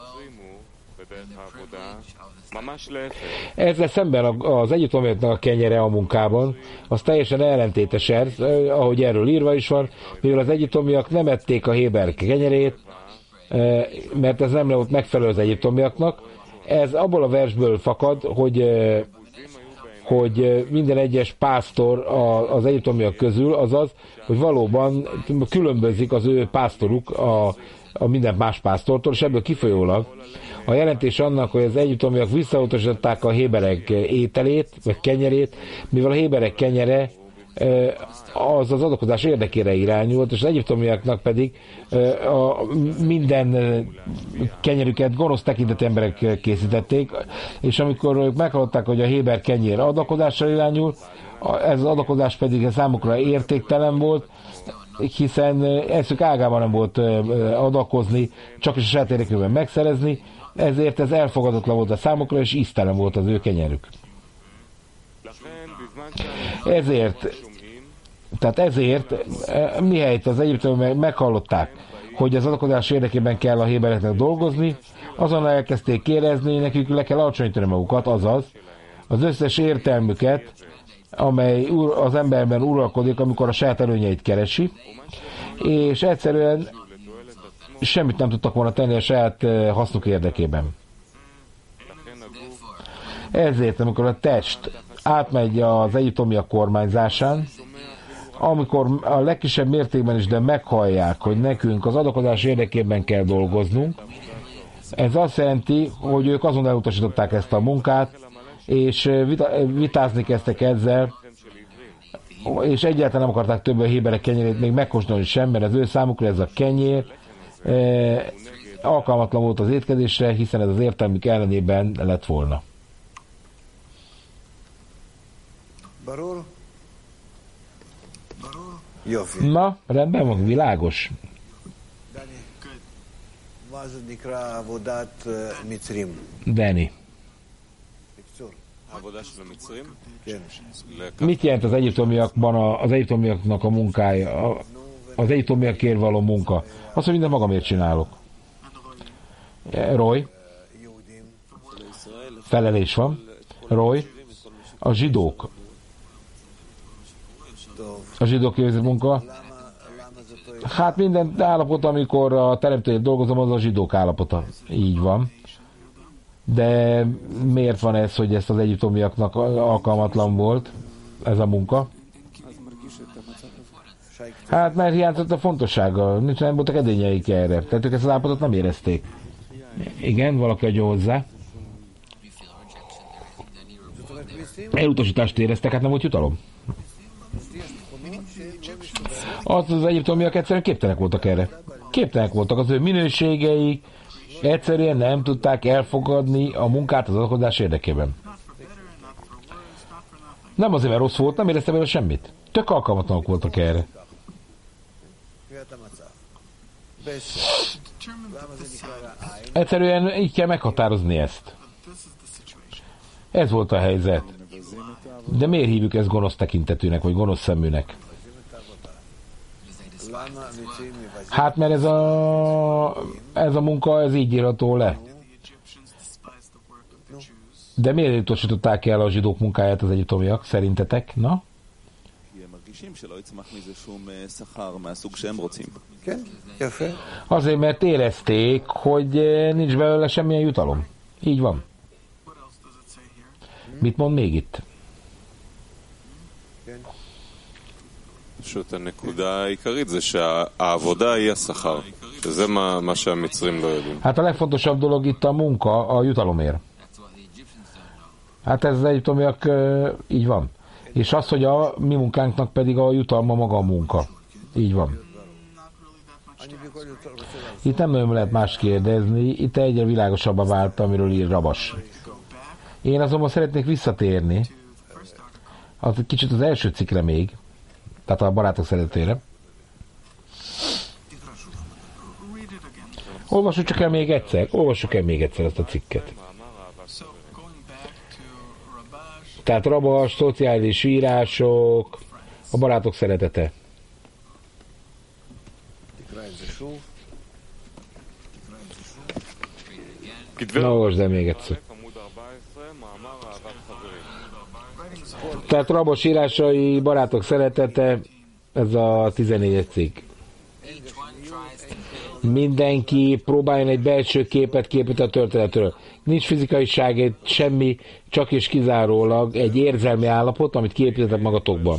Ezzel szemben az egyiptomiaknak a kenyere a munkában, az teljesen ellentétes ez, ahogy erről írva is van, mivel az egyiptomiak nem ették a héber kenyerét, mert ez nem volt megfelelő az egyiptomiaknak. Ez abból a versből fakad, hogy, hogy minden egyes pásztor az egyiptomiak közül, azaz, hogy valóban különbözik az ő pásztoruk a, a minden más pásztortól, és ebből kifolyólag a jelentés annak, hogy az egyiptomiak visszautasították a héberek ételét, vagy kenyerét, mivel a héberek kenyere az az adakozás érdekére irányult, és az egyiptomiaknak pedig a minden kenyerüket gonosz tekintetű emberek készítették, és amikor ők meghallották, hogy a héber kenyér adakozásra irányul, ez az adakozás pedig számukra értéktelen volt, hiszen eszük ágában nem volt adakozni, csak is a saját érdekében megszerezni, ezért ez elfogadatlan volt a számukra, és íztelen volt az ő kenyerük. Ezért Tehát ezért, mihelyt az egyiptomiak meghallották, hogy az adakozás érdekében kell a hébereknek dolgozni, azonnal elkezdték kérezni, nekük le kell alacsonyítani magukat, azaz az összes értelmüket, amely az emberben uralkodik, amikor a saját előnyeit keresi, és egyszerűen semmit nem tudtak volna tenni a saját hasznuk érdekében. Ezért, amikor a test átmegy az egyiptomiak kormányzásán, amikor a legkisebb mértékben is, de meghallják, hogy nekünk az adakozás érdekében kell dolgoznunk, ez azt jelenti, hogy ők azon elutasították ezt a munkát, és vitázni kezdtek ezzel, és egyáltalán nem akarták több a héberek kenyérét még megkóstolni sem, mert az ő számukra ez a kenyér eh, alkalmatlan volt az étkezésre, hiszen ez az értelmük ellenében lett volna. Na, rendben van, világos. Dani. Mit jelent az egyiptomiakban a, az egyiptomiaknak a munkája, az egyiptomiakért való munka? Azt, hogy minden magamért csinálok. Roy. Felelés van. Roy. A zsidók. A zsidók végzett munka. Hát minden állapot, amikor a teremtőért dolgozom, az a zsidók állapota. Így van. De miért van ez, hogy ezt az egyiptomiaknak alkalmatlan volt, ez a munka? Hát mert hiányzott a fontossága, nincs, nem voltak edényeik erre. Tehát ők ezt az állapotot nem érezték. Igen, valaki adja hozzá. Elutasítást éreztek, hát nem volt jutalom. Az az egyiptomiak egyszerűen képtelenek voltak erre. Képtelenek voltak, az ő minőségeik egyszerűen nem tudták elfogadni a munkát az adakozás érdekében. Nem azért, mert rossz volt, nem éreztem vele semmit. Tök alkalmatlanok voltak erre. Egyszerűen így kell meghatározni ezt. Ez volt a helyzet. De miért hívjuk ezt gonosz tekintetűnek, vagy gonosz szeműnek? Hát mert ez a, ez a munka, ez így írható le. De miért utasították el a zsidók munkáját az egyiptomiak, szerintetek? Na? Azért, mert érezték, hogy nincs belőle semmilyen jutalom. Így van. Mit mond még itt? פשוט הנקודה העיקרית זה שהעבודה היא השכר, שזה מה, מה שהמצרים לא יודעים. Hát a legfontosabb dolog itt a munka, a jutalomért. Hát ez az egyiptomiak így van. És az, hogy a mi munkánknak pedig a jutalma maga a munka. Így van. Itt nem nagyon lehet más kérdezni, itt egyre világosabbá vált, amiről ír Rabas. Én azonban szeretnék visszatérni, az kicsit az első cikkre még, tehát a barátok szeretetére. Olvassuk csak el még egyszer, olvassuk el még egyszer ezt a cikket. Tehát Rabas, szociális írások, a barátok szeretete. Na, olvasd el még egyszer. Tehát Rabos írásai, barátok szeretete, ez a tizennégyes cikk. Mindenki próbáljon egy belső képet képíteni a történetről. Nincs fizikaiság, semmi, csak és kizárólag egy érzelmi állapot, amit képítettek magatokban.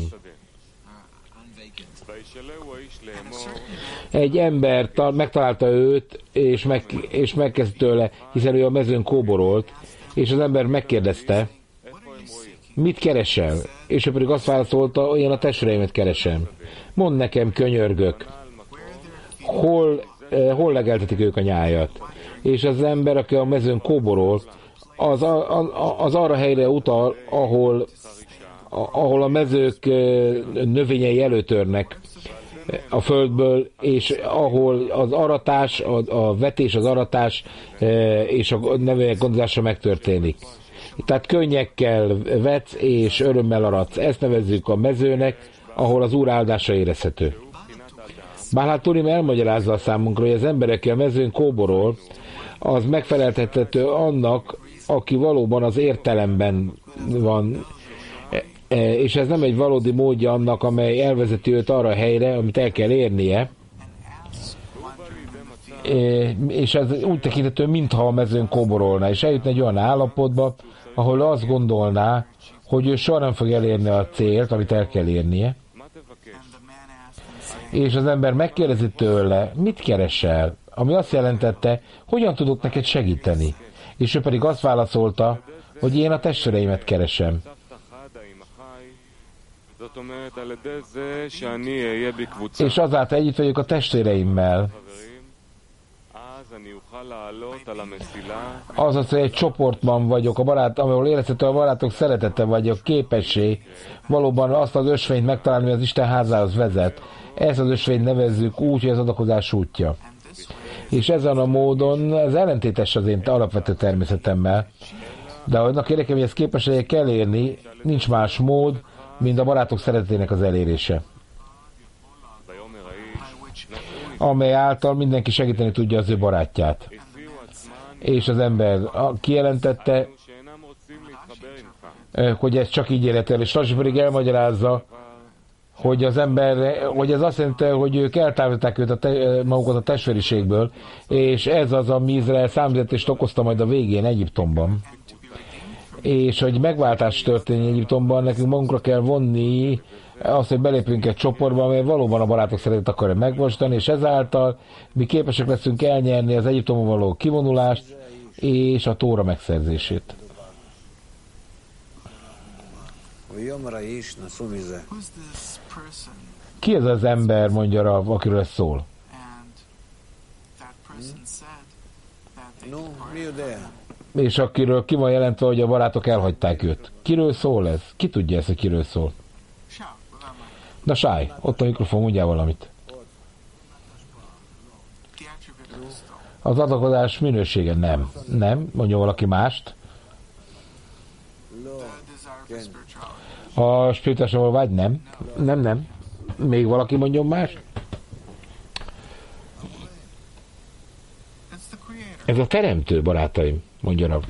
Egy ember ta- megtalálta őt, és, meg, és megkezdte tőle, hiszen ő a mezőn kóborolt, és az ember megkérdezte, mit keresel? És ő pedig azt válaszolta, olyan a testvéreimet keresem. Mondd nekem, könyörgök, hol, eh, hol legeltetik ők a nyájat? És az ember, aki a mezőn kóborol, az, a, a, az arra helyre utal, ahol, a, ahol a mezők eh, növényei előtörnek a földből, és ahol az aratás, a, a vetés, az aratás eh, és a növények gondozása megtörténik. Tehát könnyekkel vetsz és örömmel aratsz. Ezt nevezzük a mezőnek, ahol az Úr áldása érezhető. Bálát Urim elmagyarázza a számunkra, hogy az ember, aki a mezőn kóborol, az megfeleltethető annak, aki valóban az értelemben van, és ez nem egy valódi módja annak, amely elvezeti őt arra a helyre, amit el kell érnie, és ez úgy tekinthető, mintha a mezőn kóborolna, és eljutna egy olyan állapotba, ahol azt gondolná, hogy ő soha nem fog elérni a célt, amit el kell érnie, és az ember megkérdezi tőle, mit keresel, ami azt jelentette, hogyan tudok neked segíteni, és ő pedig azt válaszolta, hogy én a testvéreimet keresem. És azáltal együtt vagyok a testvéreimmel. Azaz, hogy egy csoportban vagyok, a barát, ahol érezhető a barátok szeretete vagyok, képessé valóban azt az ösvényt megtalálni, ami az Isten házához vezet. Ezt az ösvényt nevezzük úgy, hogy az adakozás útja. És ezen a módon ez ellentétes az én alapvető természetemmel. De annak érdekében, hogy ezt képes legyek elérni, nincs más mód, mint a barátok szeretetének az elérése, amely által mindenki segíteni tudja az ő barátját. És az ember kijelentette, hogy ez csak így érhet el, és Rasi pedig elmagyarázza, hogy az ember, hogy ez azt jelenti, hogy ők eltávolították őt a te, magukat a testvériségből, és ez az, ami Izrael számüzetést okozta majd a végén Egyiptomban. És hogy megváltás történjen Egyiptomban, nekünk magunkra kell vonni azt, hogy belépünk egy csoportba, amely valóban a barátok szeretet akarja megvalósítani, és ezáltal mi képesek leszünk elnyerni az Egyiptomban való kivonulást és a Tóra megszerzését. Ki ez az ember, mondja Rav, akiről ez szól? És akiről ki van jelentve, hogy a barátok elhagyták őt. Kiről szól ez? Ki tudja ezt, hogy kiről szól? Na Sáj, ott a mikrofon, mondjál valamit. Az adakozás minősége nem. Nem, mondja valaki mást. A spirituális vágy nem. Nem, nem. Még valaki mondjon más? Ez a teremtő, barátaim, mondja Rav.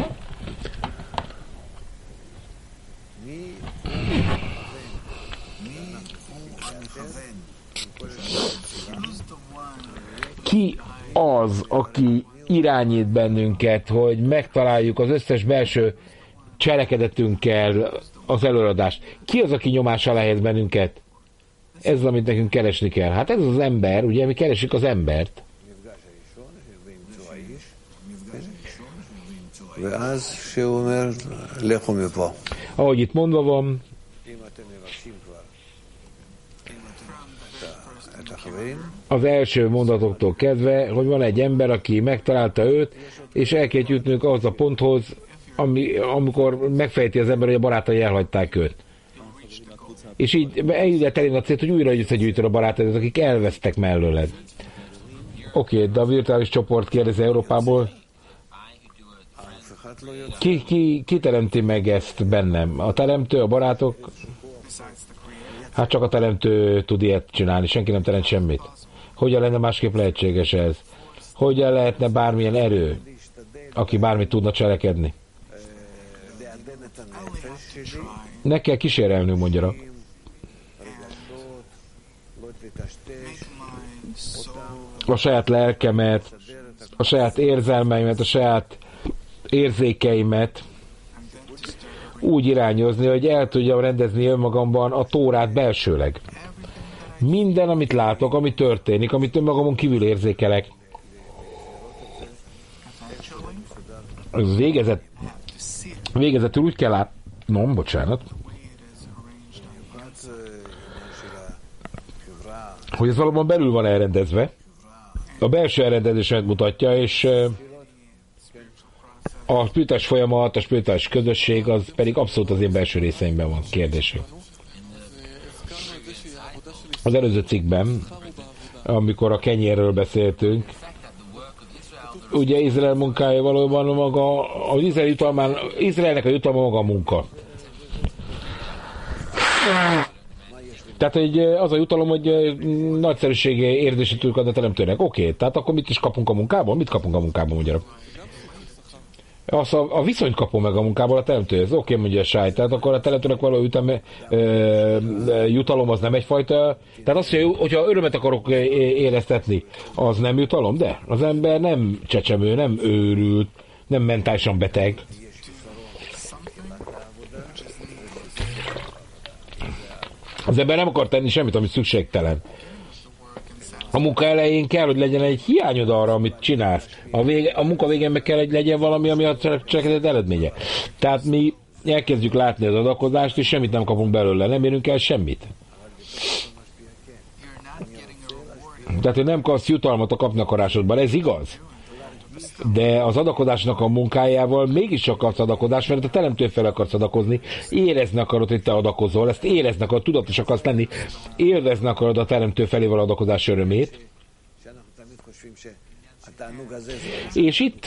Ki az, aki irányít bennünket, hogy megtaláljuk az összes belső cselekedetünkkel az előadást? Ki az, aki nyomás alá helyez bennünket? Ez az, amit nekünk keresni kell. Hát ez az ember, ugye, mi keresik az embert. Ahogy itt mondva van, az első mondatoktól kezdve, hogy van egy ember, aki megtalálta őt, és el kell jutnunk ahhoz a ponthoz, ami, amikor megfejti az ember, hogy a barátai elhagyták őt. És így eljut elérni a célt, hogy újra összegyűjtöd a barátaid, akik elvesztek mellőled. Oké, okay, de a virtuális csoport kérdezi Európából, ki, ki, ki teremti meg ezt bennem? A teremtő, a barátok? Hát csak a teremtő tud ilyet csinálni, senki nem teremt semmit. Hogyan lenne másképp lehetséges ez? Hogyan lehetne bármilyen erő, aki bármit tudna cselekedni? Ne kell kísérelnünk, mondja. A saját lelkemet, a saját érzelmeimet, a saját érzékeimet úgy irányozni, hogy el tudjam rendezni önmagamban a Tórát belsőleg. Minden, amit látok, ami történik, amit önmagamon kívül érzékelek, az végezet, végezetül úgy kell látnom, bocsánat, hogy ez valóban belül van elrendezve. A belső elrendezésemet mutatja, és a spirituális folyamat, a spirituális közösség, az pedig abszolút az én belső részeimben van kérdésük. Az előző cikkben, amikor a kenyérről beszéltünk, ugye Izrael munkája valóban maga, az Izrael jutalmán, Izraelnek a jutalma maga a munka. Tehát hogy az a jutalom, hogy nagyszerűség érzésítők ad a teremtőnek. Oké, okay, tehát akkor mit is kapunk a munkából? Mit kapunk a munkából, magyarok? Azt a, a viszonyt kapom meg a munkából a teremtőhez. Oké, okay, mondja a Sáj. Tehát akkor a teremtőnek való ütem, ö, ö, jutalom az nem egyfajta... Tehát azt, hogy, hogyha örömet akarok éreztetni, az nem jutalom, de az ember nem csecsemő, nem őrült, nem mentálisan beteg. Az ember nem akar tenni semmit, ami szükségtelen. A munka elején kell, hogy legyen egy hiányod arra, amit csinálsz. A, vége, a munka végén meg kell, hogy legyen valami, ami a cselekedet eredménye. Tehát mi elkezdjük látni az adakozást, és semmit nem kapunk belőle. Nem érünk el semmit. Tehát, hogy nem kapsz jutalmat a kapni akarásodban. Ez igaz. De az adakozásnak a munkájával mégis akarsz adakozás, mert a teremtő fel akarsz adakozni, érezni akarod, hogy te adakozol, ezt érezni akarod, tudatos akarsz lenni, élvezni akarod a teremtő felével adakozás örömét. És itt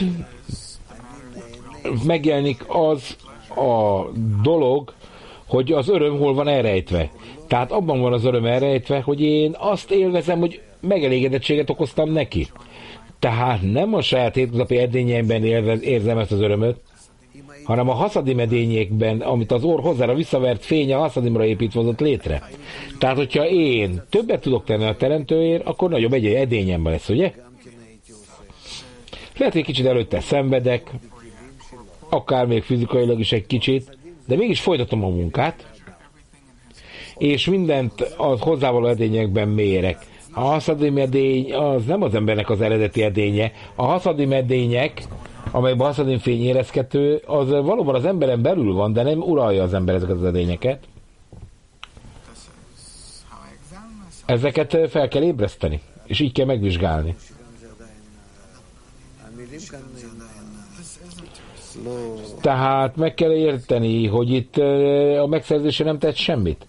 megjelenik az a dolog, hogy az öröm hol van elrejtve. Tehát abban van az öröm elrejtve, hogy én azt élvezem, hogy megelégedettséget okoztam neki. Tehát nem a saját hétköznapi edényeimben érzem ezt az örömöt, hanem a haszadim edényekben, amit az orr hozzára visszavert fény a haszadimra építve hozott létre. Tehát, hogyha én többet tudok tenni a teremtőért, akkor nagyobb egy edényemben lesz, ugye? Lehet, hogy kicsit előtte szenvedek, akár még fizikailag is egy kicsit, de mégis folytatom a munkát, és mindent a hozzávaló edényekben mérek. A haszadim edény az nem az embernek az eredeti edénye. A haszadim edények, amelyben a haszadim fény érezkedő, az valóban az emberen belül van, de nem uralja az ember ezeket az edényeket. Ezeket fel kell ébreszteni, és így kell megvizsgálni. Tehát meg kell érteni, hogy itt a megszerzése nem tett semmit.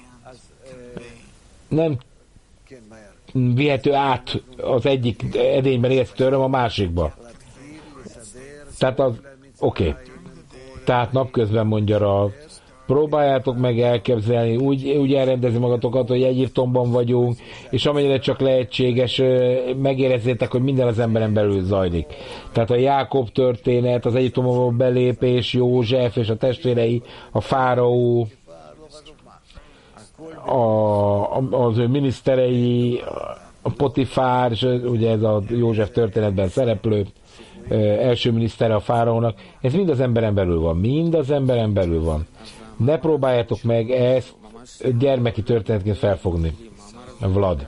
Nem vihető át az egyik edényben érezhető öröm a másikba. Tehát az, oké. Okay. Tehát napközben mondja Rav, próbáljátok meg elképzelni, úgy, úgy elrendezni magatokat, hogy Egyiptomban vagyunk, és amennyire csak lehetséges, megérezzétek, hogy minden az emberen belül zajlik. Tehát a Jákob történet, az Egyiptomba belépés, József és a testvérei, a fáraó, A, az ő miniszterei, a Potifár, és ugye ez a József történetben szereplő első minisztere a fáraónak, ez mind az emberen belül van, mind az emberen belül van. Ne próbáljátok meg ezt gyermeki történetként felfogni. Vlad.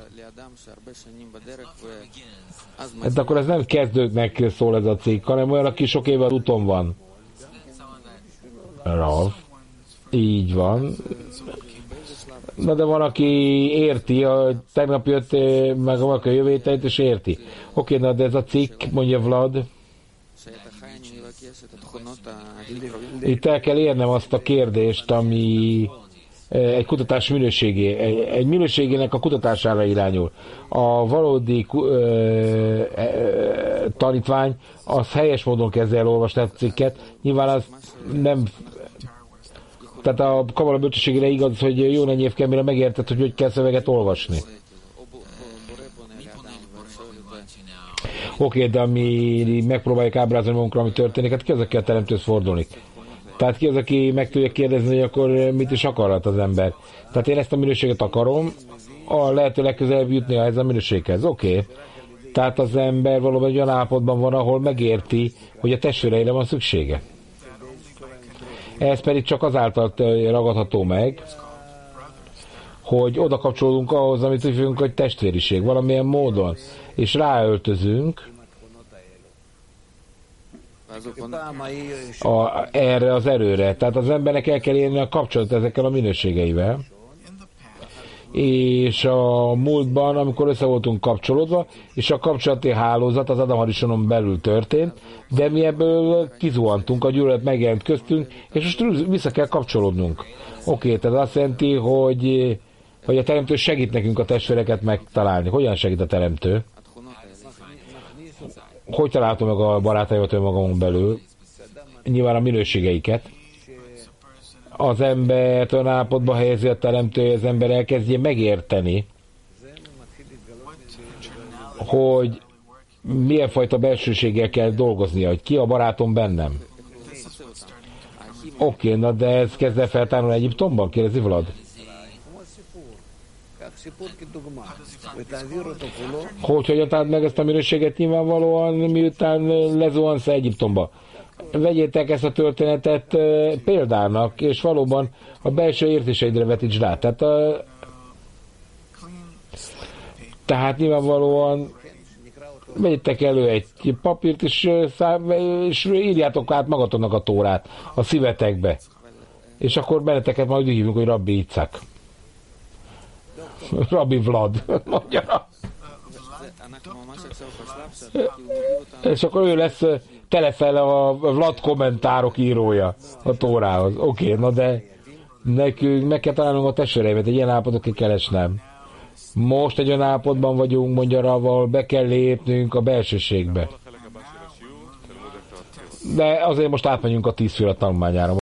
Hát akkor ez nem kezdőknek szól ez a cikk, hanem olyan, aki sok évvel úton van. Rav. Így van. Na de van, aki érti, a tegnap jött, meg a jövő héten és érti. Oké, na de ez a cikk, mondja Vlad. Itt el kell érnem azt a kérdést, ami egy kutatás minőségé, egy minőségének a kutatására irányul. A valódi ö, ö, tanítvány az helyes módon kezd el olvasni a cikket. Nyilván az nem... Tehát a kabala bölcsességére igaz, hogy jó négy év kell, mire megérted, hogy hogy kell szöveget olvasni. Oké, okay, de ami megpróbáljuk ábrázolni magunkra, ami történik, hát ki az, aki a teremtőhöz fordulni? Tehát ki az, aki meg tudja kérdezni, hogy akkor mit is akarhat az ember? Tehát én ezt a minőséget akarom, a lehető legközelebb jutni ehhez a minőséghez. Oké. Okay. Tehát az ember valóban egy olyan állapotban van, ahol megérti, hogy a testvéreire van szüksége. Ez pedig csak azáltal ragadható meg, hogy oda kapcsolódunk ahhoz, amit úgy fogunk, hogy testvériség, valamilyen módon, és ráöltözünk a, erre az erőre. Tehát az embernek el kell érni a kapcsolat ezekkel a minőségeivel. És a múltban, amikor össze voltunk kapcsolódva, és a kapcsolati hálózat az Adam Harisonon belül történt, de mi ebből kizuhantunk, a gyűlölet megjelent köztünk, és most vissza kell kapcsolódnunk. Oké, okay, tehát azt jelenti, hogy, hogy a teremtő segít nekünk a testvéreket megtalálni. Hogyan segít a teremtő? Hogy találtam meg a barátaimat önmagamon belül? Nyilván a minőségeiket. az embert olyan állapotba helyezi a teremtő, hogy az ember elkezdje megérteni, hogy milyen fajta belsőséggel kell dolgoznia, hogy ki a barátom bennem. Oké, okay, na de ez kezd el feltárulni Egyiptomban? Kérdezi Vlad. Hogy hogyan talált meg ezt a minőséget? Nyilvánvalóan miután lezuhansz Egyiptomba. Vegyétek ezt a történetet uh, példának, és valóban a belső értéseidre vetítsd rá. Tehát, uh, tehát nyilvánvalóan vegyétek elő egy papírt, és, szám, és írjátok át magatoknak a tórát a szívetekbe. És akkor benneteket majd hívunk, hogy Rabbi Icák. Rabbi Vlad. Mondja. És akkor ő lesz telefele a Vlad kommentárok írója a tórához. Oké, okay, na de nekünk meg kell találnunk a testvéreimet, egy ilyen állapotot ki keresnem. Most egy olyan állapotban vagyunk, mondja Raval, be kell lépnünk a belsőségbe. De azért most átmegyünk a tíz fél tanulmányára.